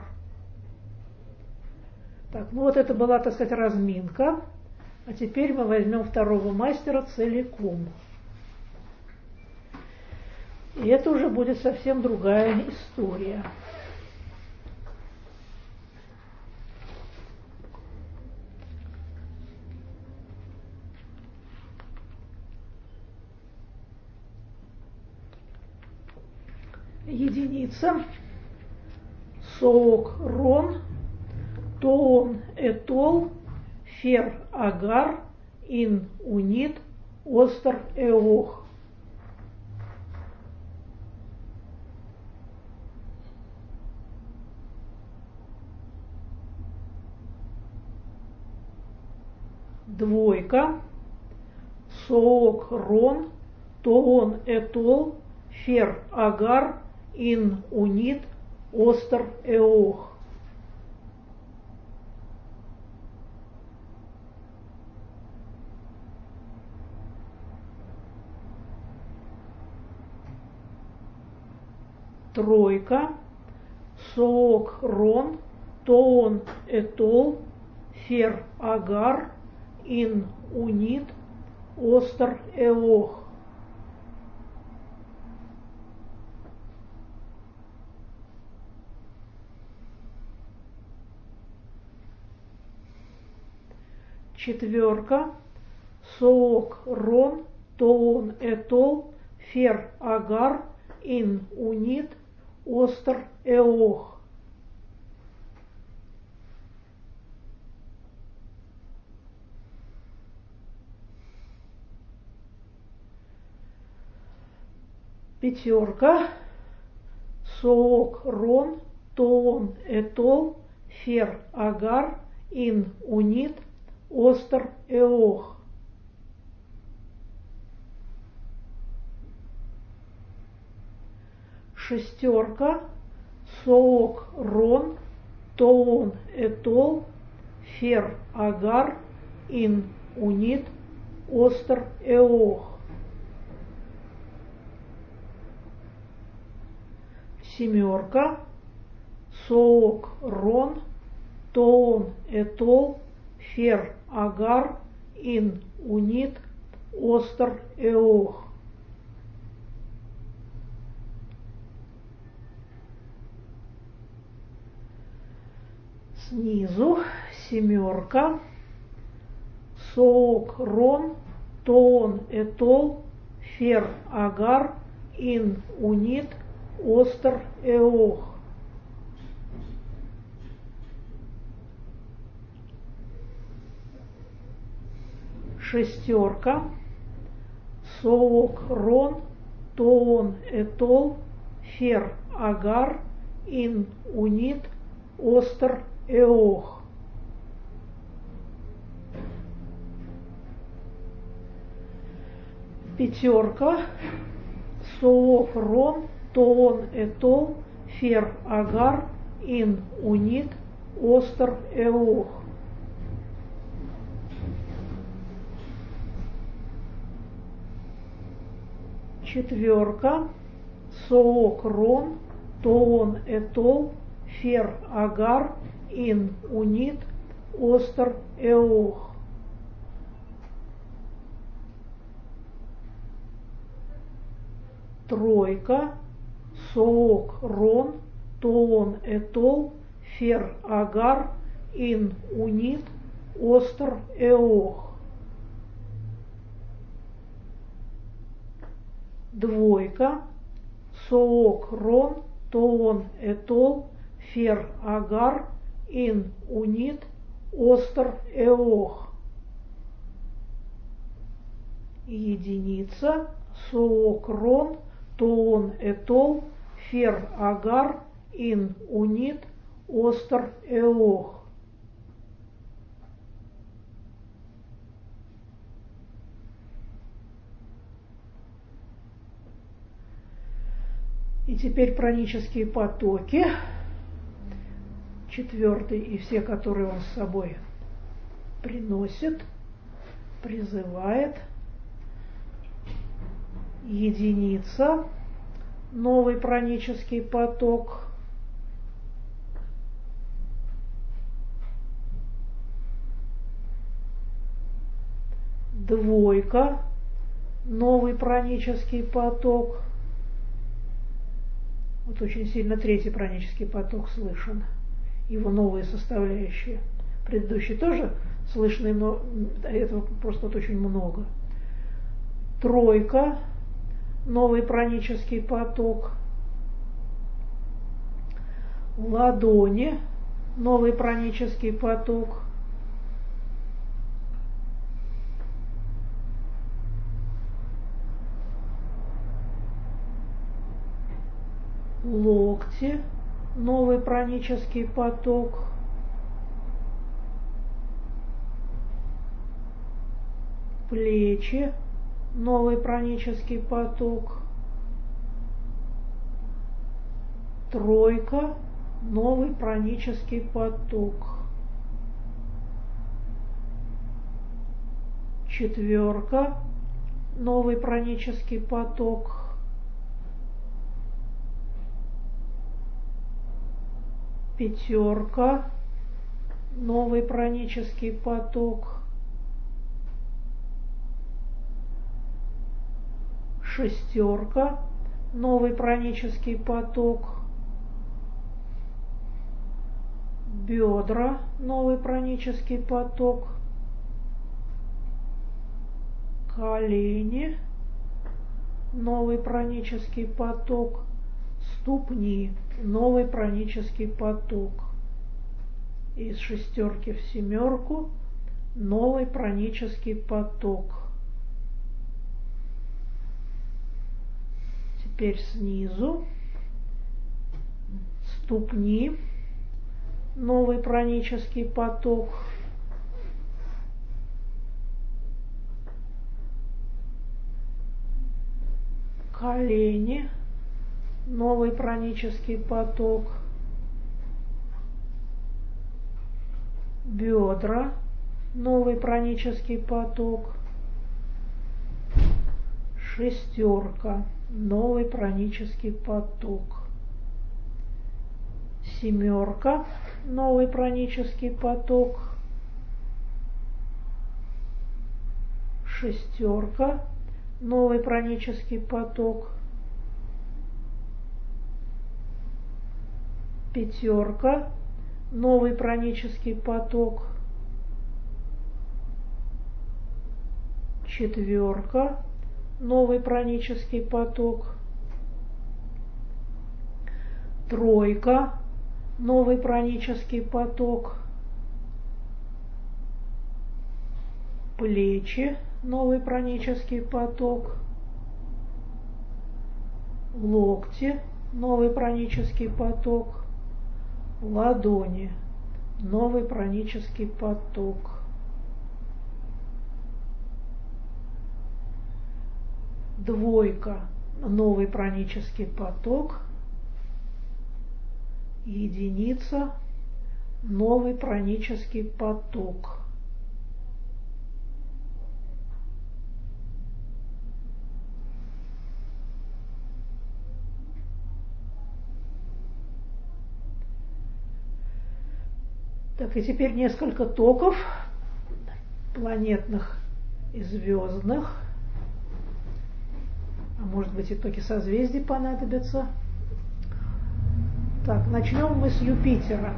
Так, ну вот это была, так сказать, разминка. А теперь мы возьмем второго мастера целиком. И это уже будет совсем другая история. Единица, соок, рон, тоон, этол, фер, агар, ин, унит, остер, эох. Двойка, соок, рон, тоон, этол, фер, агар, ин, унит, остер, эох. Тройка, соок, рон, тоон, этол, фер, агар, ин, унит, остер, эох. Четверка, соок, рон, тоон, этол, фер, агар, ин, унит, остер, эох. Пятерка. Соок, рон, тоон, этол, фер, агар, ин, унит, остер, эох. Шестерка. Соок, рон, тоон, этол, фер, агар, ин, унит, остер, эох. Семерка. Соок, рон, тоон, этол, фер, агар, ин, унит, остер, эох. Снизу семерка. Соок, рон, тоон, этол, фер, агар, ин, унит, остер, эох. Шестерка. Соок, рон, тоон, этол, фер, агар, ин, унит, остер, эох. Пятерка. Соок, рон, тоон, этол, фер, агар, ин, унит, остер, эох. Четверка. Соок, рон, тоон, этол, фер, агар, ин, унит, остер, эох. Тройка. Соок, рон, тоон, этол, фер, агар, ин, унит, остер, эох. Двойка. Соок, рон, тоон, этол, фер, агар, ин, унит, остер, эох. Единица. Соок, рон, тоон, этол, фер, агар, ин, унит, остер, эох. И теперь пранические потоки. Четвертый и все, которые он с собой приносит, призывает. Единица. Новый пранический поток. Двойка. Новый пранический поток. Вот очень сильно третий пранический поток слышен. Его новые составляющие. Предыдущие тоже слышны, но этого просто вот очень много. Тройка. Новый пранический поток. Ладони. Новый пранический поток. Локти. Новый пранический поток. Плечи. Новый пранический поток. Тройка. Новый пранический поток. Четверка. Новый пранический поток. Пятерка. Новый пранический поток. Шестерка. Новый пранический поток. Бедра. Новый пранический поток. Колени. Новый пранический поток. Ступни. Новый пранический поток. Из шестерки в семерку. Новый пранический поток. Теперь снизу ступни, новый пранический поток. Колени, новый пранический поток. Бедра, новый пранический поток. Шестерка, новый пранический поток. Семерка, новый пранический поток. Шестерка, новый пранический поток. Пятерка, новый пранический поток. Четверка, новый пранический поток. Тройка, новый пранический поток. Плечи, новый пранический поток. Локти, новый пранический поток. Ладони, новый пранический поток. Двойка, новый пранический поток. Единица, новый пранический поток. Так, и теперь несколько токов планетных и звездных. А может быть и токи созвездий понадобятся. Так, начнем мы с Юпитера.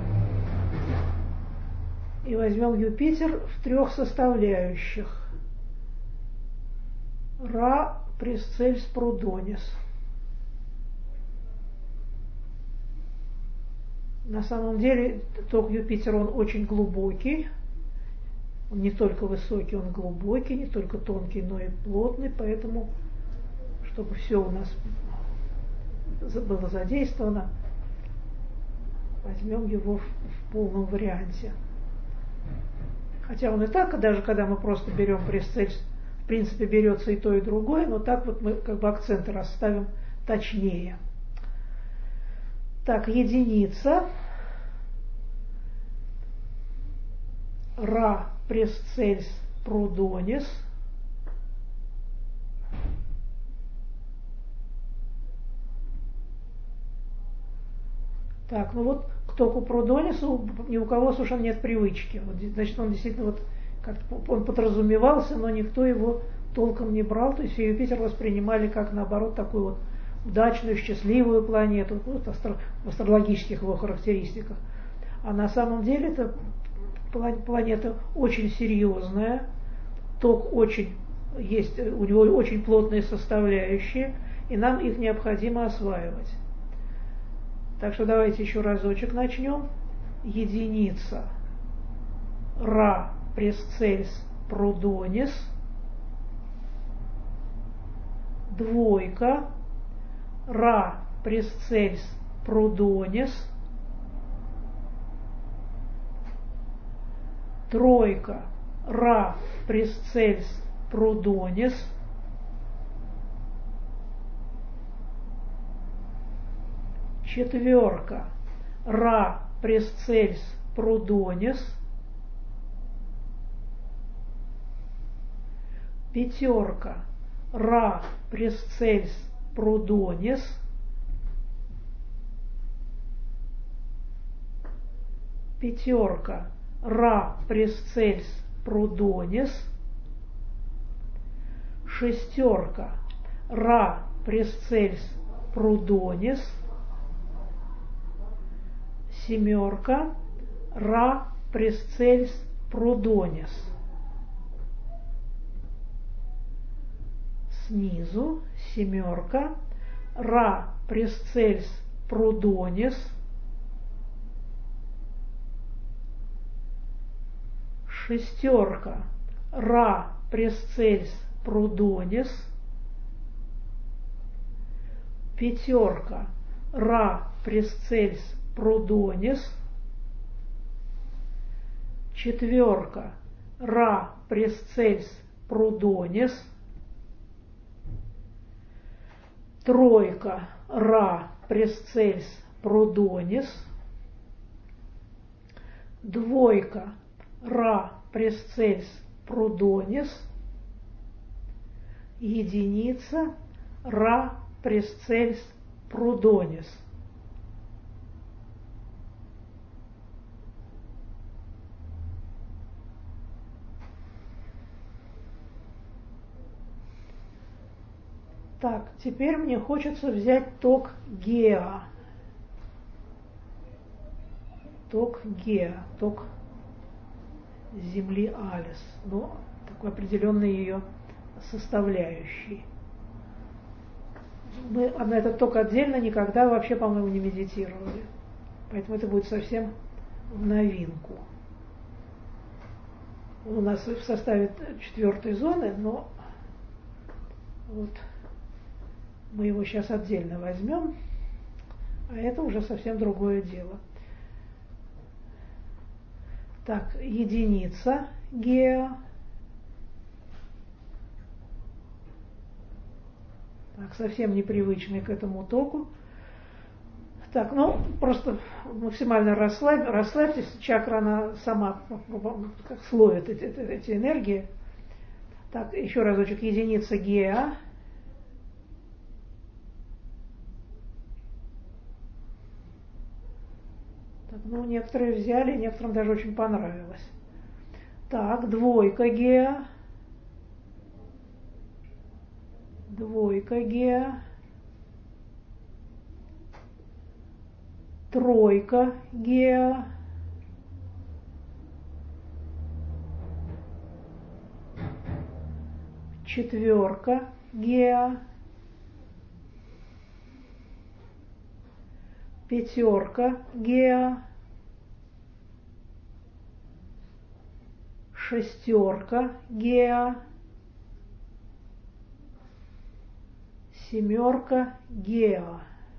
И возьмем Юпитер в трех составляющих. Ра, Пресцельс, Прудонис. На самом деле ток Юпитера, он очень глубокий. Он не только высокий, он глубокий, не только тонкий, но и плотный. Поэтому, чтобы все у нас было задействовано, возьмем его в полном варианте. Хотя он и так, даже когда мы просто берем Пресцельс, в принципе, берется и то, и другое, но так вот мы как бы акценты расставим точнее. Так, единица. Ра, Пресцельс, Прудонис. Так, ну вот к току Прудонису ни у кого совершенно нет привычки. Вот, значит, он действительно вот как-то он подразумевался, но никто его толком не брал. То есть Юпитер воспринимали как, наоборот, такую вот удачную, счастливую планету, вот в астрологических его характеристиках. А на самом деле это планета очень серьезная, ток очень есть, у него очень плотные составляющие, и нам их необходимо осваивать. Так что давайте еще разочек начнем. Единица. Ра, Пресцельс, Прудонис. Двойка. Ра, Пресцельс, Прудонис. Тройка. Ра, Пресцельс, Прудонис. Четверка. Ра, Пресцельс, Прудонис. Пятерка. Ра, Пресцельс, Прудонис. Пятерка. Ра, Пресцельс, Прудонис. Шестерка. Ра, Пресцельс, Прудонис. Семерка. Ра, Пресцельс, Прудонис. Снизу семерка. Ра, Пресцельс, Прудонис. Шестерка. Ра, Пресцельс, Прудонис. пятерка Ра Пресцельс Прудонис, четверка Ра Пресцельс Прудонис, тройка Ра Пресцельс Прудонис, двойка Ра Пресцельс Прудонис, единица Ра Пресцельс Прудонис. Так, теперь мне хочется взять ток Геа. Ток Геа, ток Земли Алис. Ну, такой определенный ее составляющий. Мы на этот ток отдельно никогда вообще, по-моему, не медитировали. Поэтому это будет совсем в новинку. Он у нас в составе 4-й зоны, но вот мы его сейчас отдельно возьмем, а это уже совсем другое дело. Так, единица Геа. Так, совсем непривычный к этому току. Так, ну, просто максимально расслабьтесь. Чакра, она сама как словит эти энергии. Так, еще разочек. Единица Геа. Так, ну, некоторые взяли, некоторым даже очень понравилось. Так, двойка Геа. Двойка Геа. Тройка Геа. Четверка Геа. Пятерка Геа. Шестерка Геа. Семерка Геа.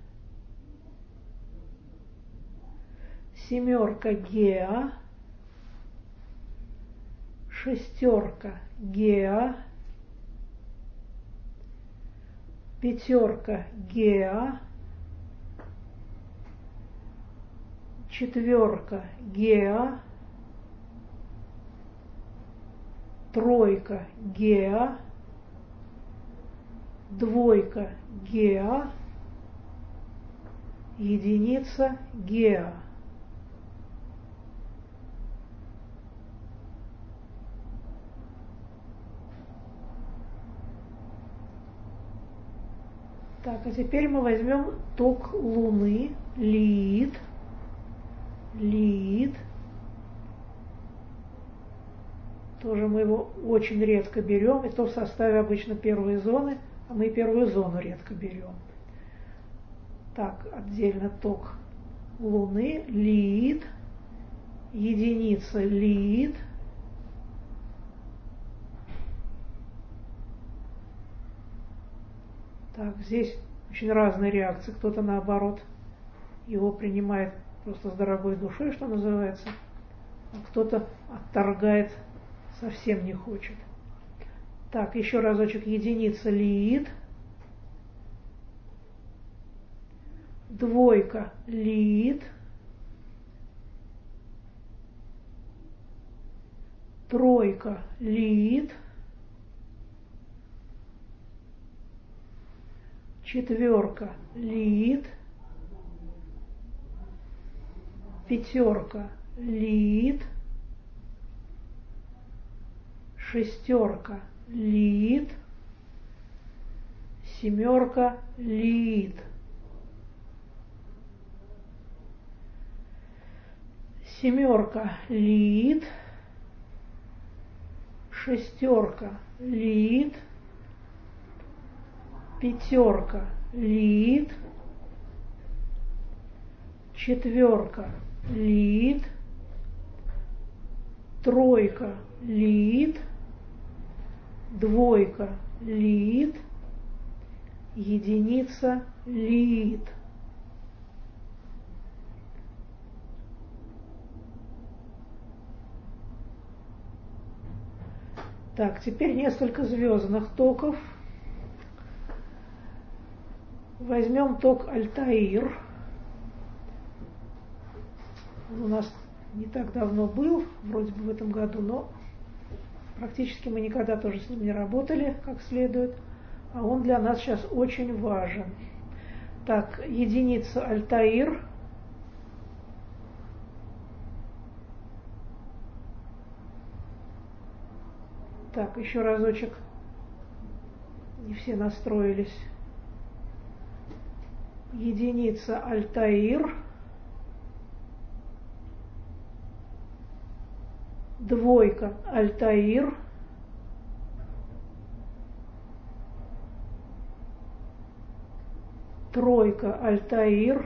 Семерка Геа. Шестерка Геа. Пятерка Геа. Четверка Геа. Тройка Геа. Двойка Геа. Единица Геа. Так, а теперь мы возьмем ток Луны, Лиит. Лиит. Тоже мы его очень редко берем, и то в составе обычно первой зоны, а мы первую зону редко берем. Так, отдельно ток Луны, Лиит, единица Лиит, так, здесь очень разные реакции, кто-то наоборот его принимает просто с дорогой душой, что называется, а кто-то отторгает, совсем не хочет. Так, еще разочек, единица Лиит, двойка Лиит, тройка Лиит, четверка Лиит, пятерка Лиит, шестерка Лиит, семерка Лиит. Семерка Лиит, шестерка Лиит, пятерка Лиит, четверка Лиит, тройка Лиит, двойка Лиит, единица лид. Так, теперь несколько звездных токов. Возьмем ток Альтаир. Он у нас не так давно был, вроде бы в этом году, но практически мы никогда тоже с ним не работали как следует, а он для нас сейчас очень важен. Так, единица Альтаир. Так, еще разочек. Не все настроились. Единица Альтаир. Двойка Альтаир. Тройка Альтаир.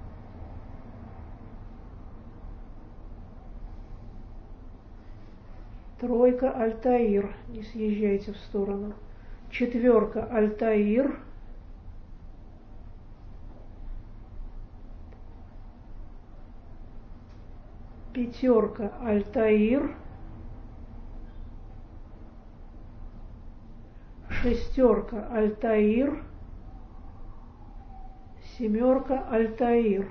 Тройка Альтаир. Не съезжайте в сторону. Четверка Альтаир. Пятерка Альтаир. Шестерка Альтаир. Семерка Альтаир.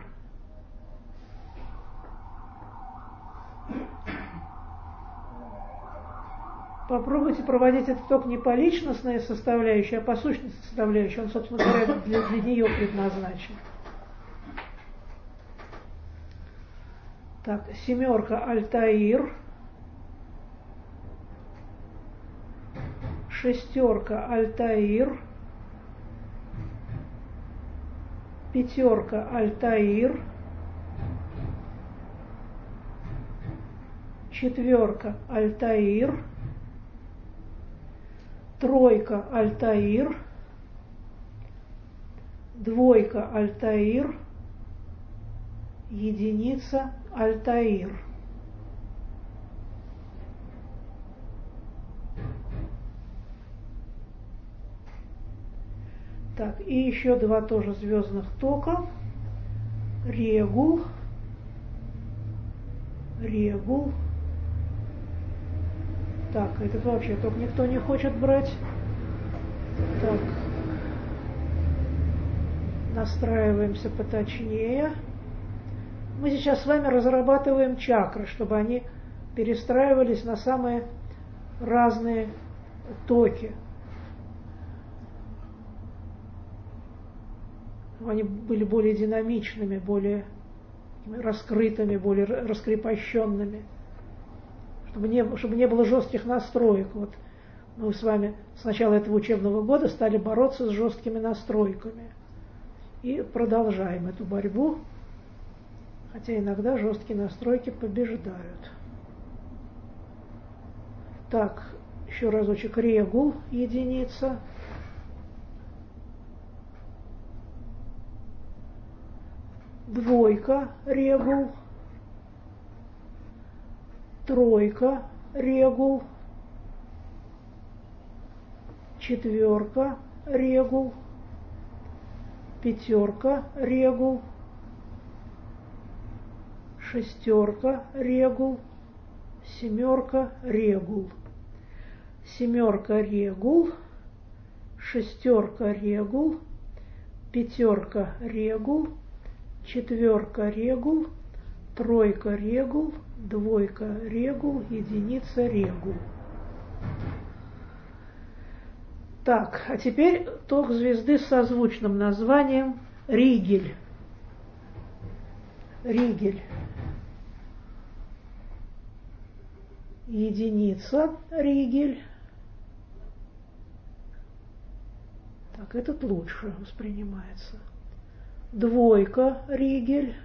Попробуйте проводить этот ток не по личностной составляющей, а по сущностной составляющей. Он, собственно говоря, для нее предназначен. Так, семерка Альтаир. Шестерка Альтаир. Пятерка Альтаир. Четверка Альтаир. Тройка Альтаир. Двойка Альтаир. Единица Альтаир. Так, и еще два тоже звездных тока. Регул. Регул. Так, этот вообще ток никто не хочет брать. Так. Настраиваемся поточнее. Мы сейчас с вами разрабатываем чакры, чтобы они перестраивались на самые разные токи. Они были более динамичными, более раскрытыми, более раскрепощенными, чтобы не было жестких настроек. Вот мы с вами с начала этого учебного года стали бороться с жесткими настройками и продолжаем эту борьбу, хотя иногда жесткие настройки побеждают. Так, еще разочек. Регул, единица. Двойка, регул. Тройка, регул. Четверка, регул. Пятерка, регул. Шестерка, регул. Семерка, регул. Семерка, регул. Шестерка, регул. Пятерка, регул. Четверка, регул. Тройка, регул. Двойка, регул. Единица, регул. Так, а теперь ток звезды с созвучным названием Ригель. Ригель. Единица, Ригель. Так, этот лучше воспринимается. Двойка, Ригель.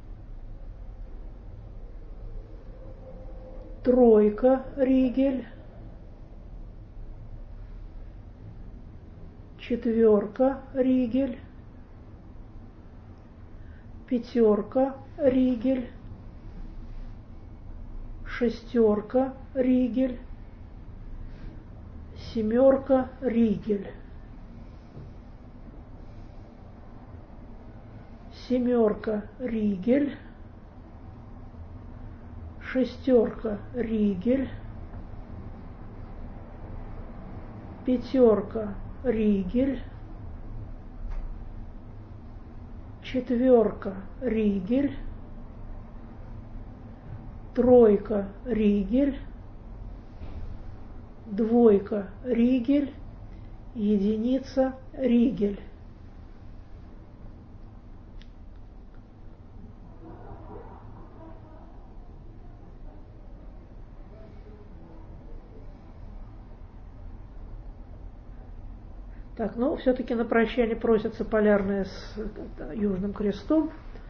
Тройка, Ригель. Четверка, Ригель. Пятерка, Ригель. Шестерка, Ригель. Семерка, Ригель. семерка Ригель, шестерка Ригель, пятерка Ригель, четверка Ригель, тройка Ригель, двойка Ригель, единица Ригель. Так, ну, все-таки на прощание просятся полярные с южным крестом.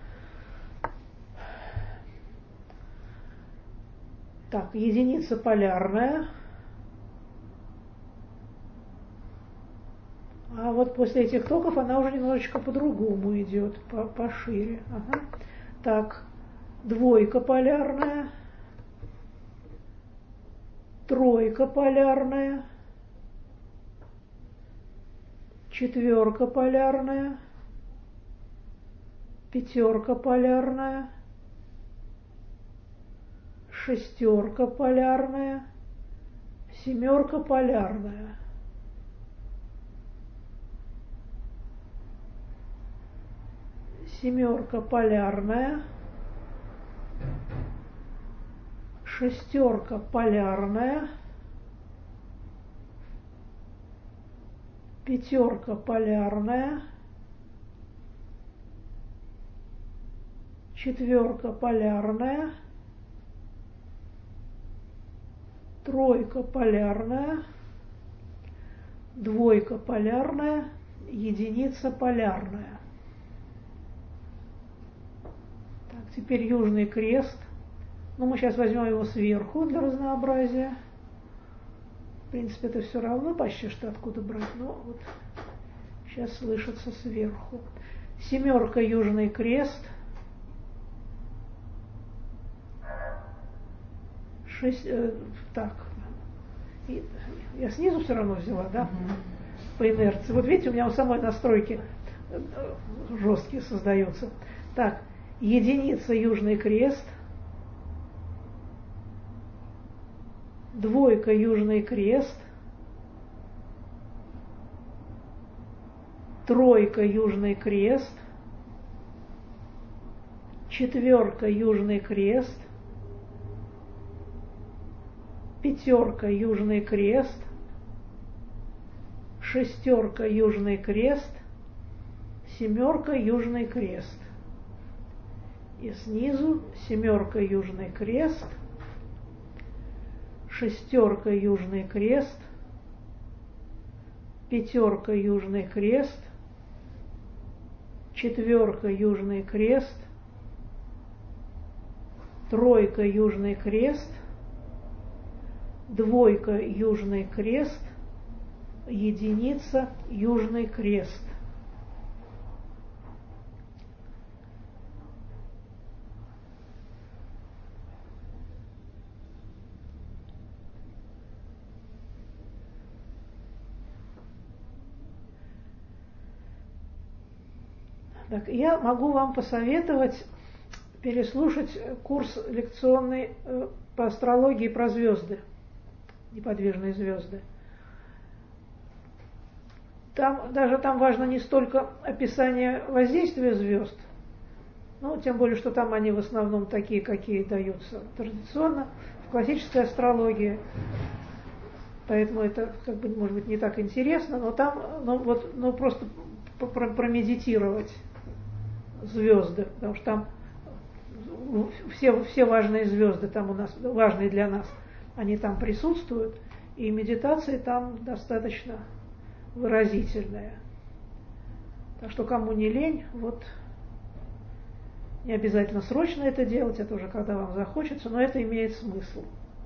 Так, единица полярная. А вот после этих токов она уже немножечко по-другому идет, пошире. Ага. Так, двойка полярная, тройка полярная, четверка полярная, пятерка полярная, шестерка полярная, семерка полярная. Семерка полярная, шестерка полярная, пятерка полярная, четверка полярная, тройка полярная, двойка полярная, единица полярная. Так, теперь южный крест. Ну, мы сейчас возьмем его сверху для разнообразия. В принципе, это все равно почти что откуда брать, но вот сейчас слышится сверху. Семерка южный крест. Так, я снизу все равно взяла, да? По инерции. Вот видите, у меня у самой настройки жесткие создаются. Так, единица южный крест. Двойка южный крест, тройка южный крест, четверка южный крест, пятерка южный крест, шестерка южный крест, семерка южный крест. И снизу семерка южный крест, шестерка южный крест, пятерка южный крест, четверка южный крест, тройка южный крест, двойка южный крест, единица южный крест. Так, я могу вам посоветовать переслушать курс лекционный по астрологии про звезды, неподвижные звезды. Там важно не столько описание воздействия звезд, ну, тем более, что там они в основном такие, какие даются традиционно в классической астрологии. Поэтому это, как бы, может быть, не так интересно, но там, просто промедитировать звезды, потому что там все важные звезды там у нас, важные для нас, они там присутствуют, и медитации там достаточно выразительные. Так что кому не лень, вот не обязательно срочно это делать, это уже когда вам захочется, но это имеет смысл.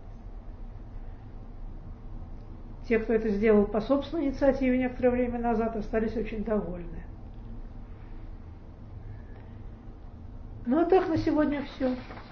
Те, кто это сделал по собственной инициативе некоторое время назад, остались очень довольны. Ну а так на сегодня все.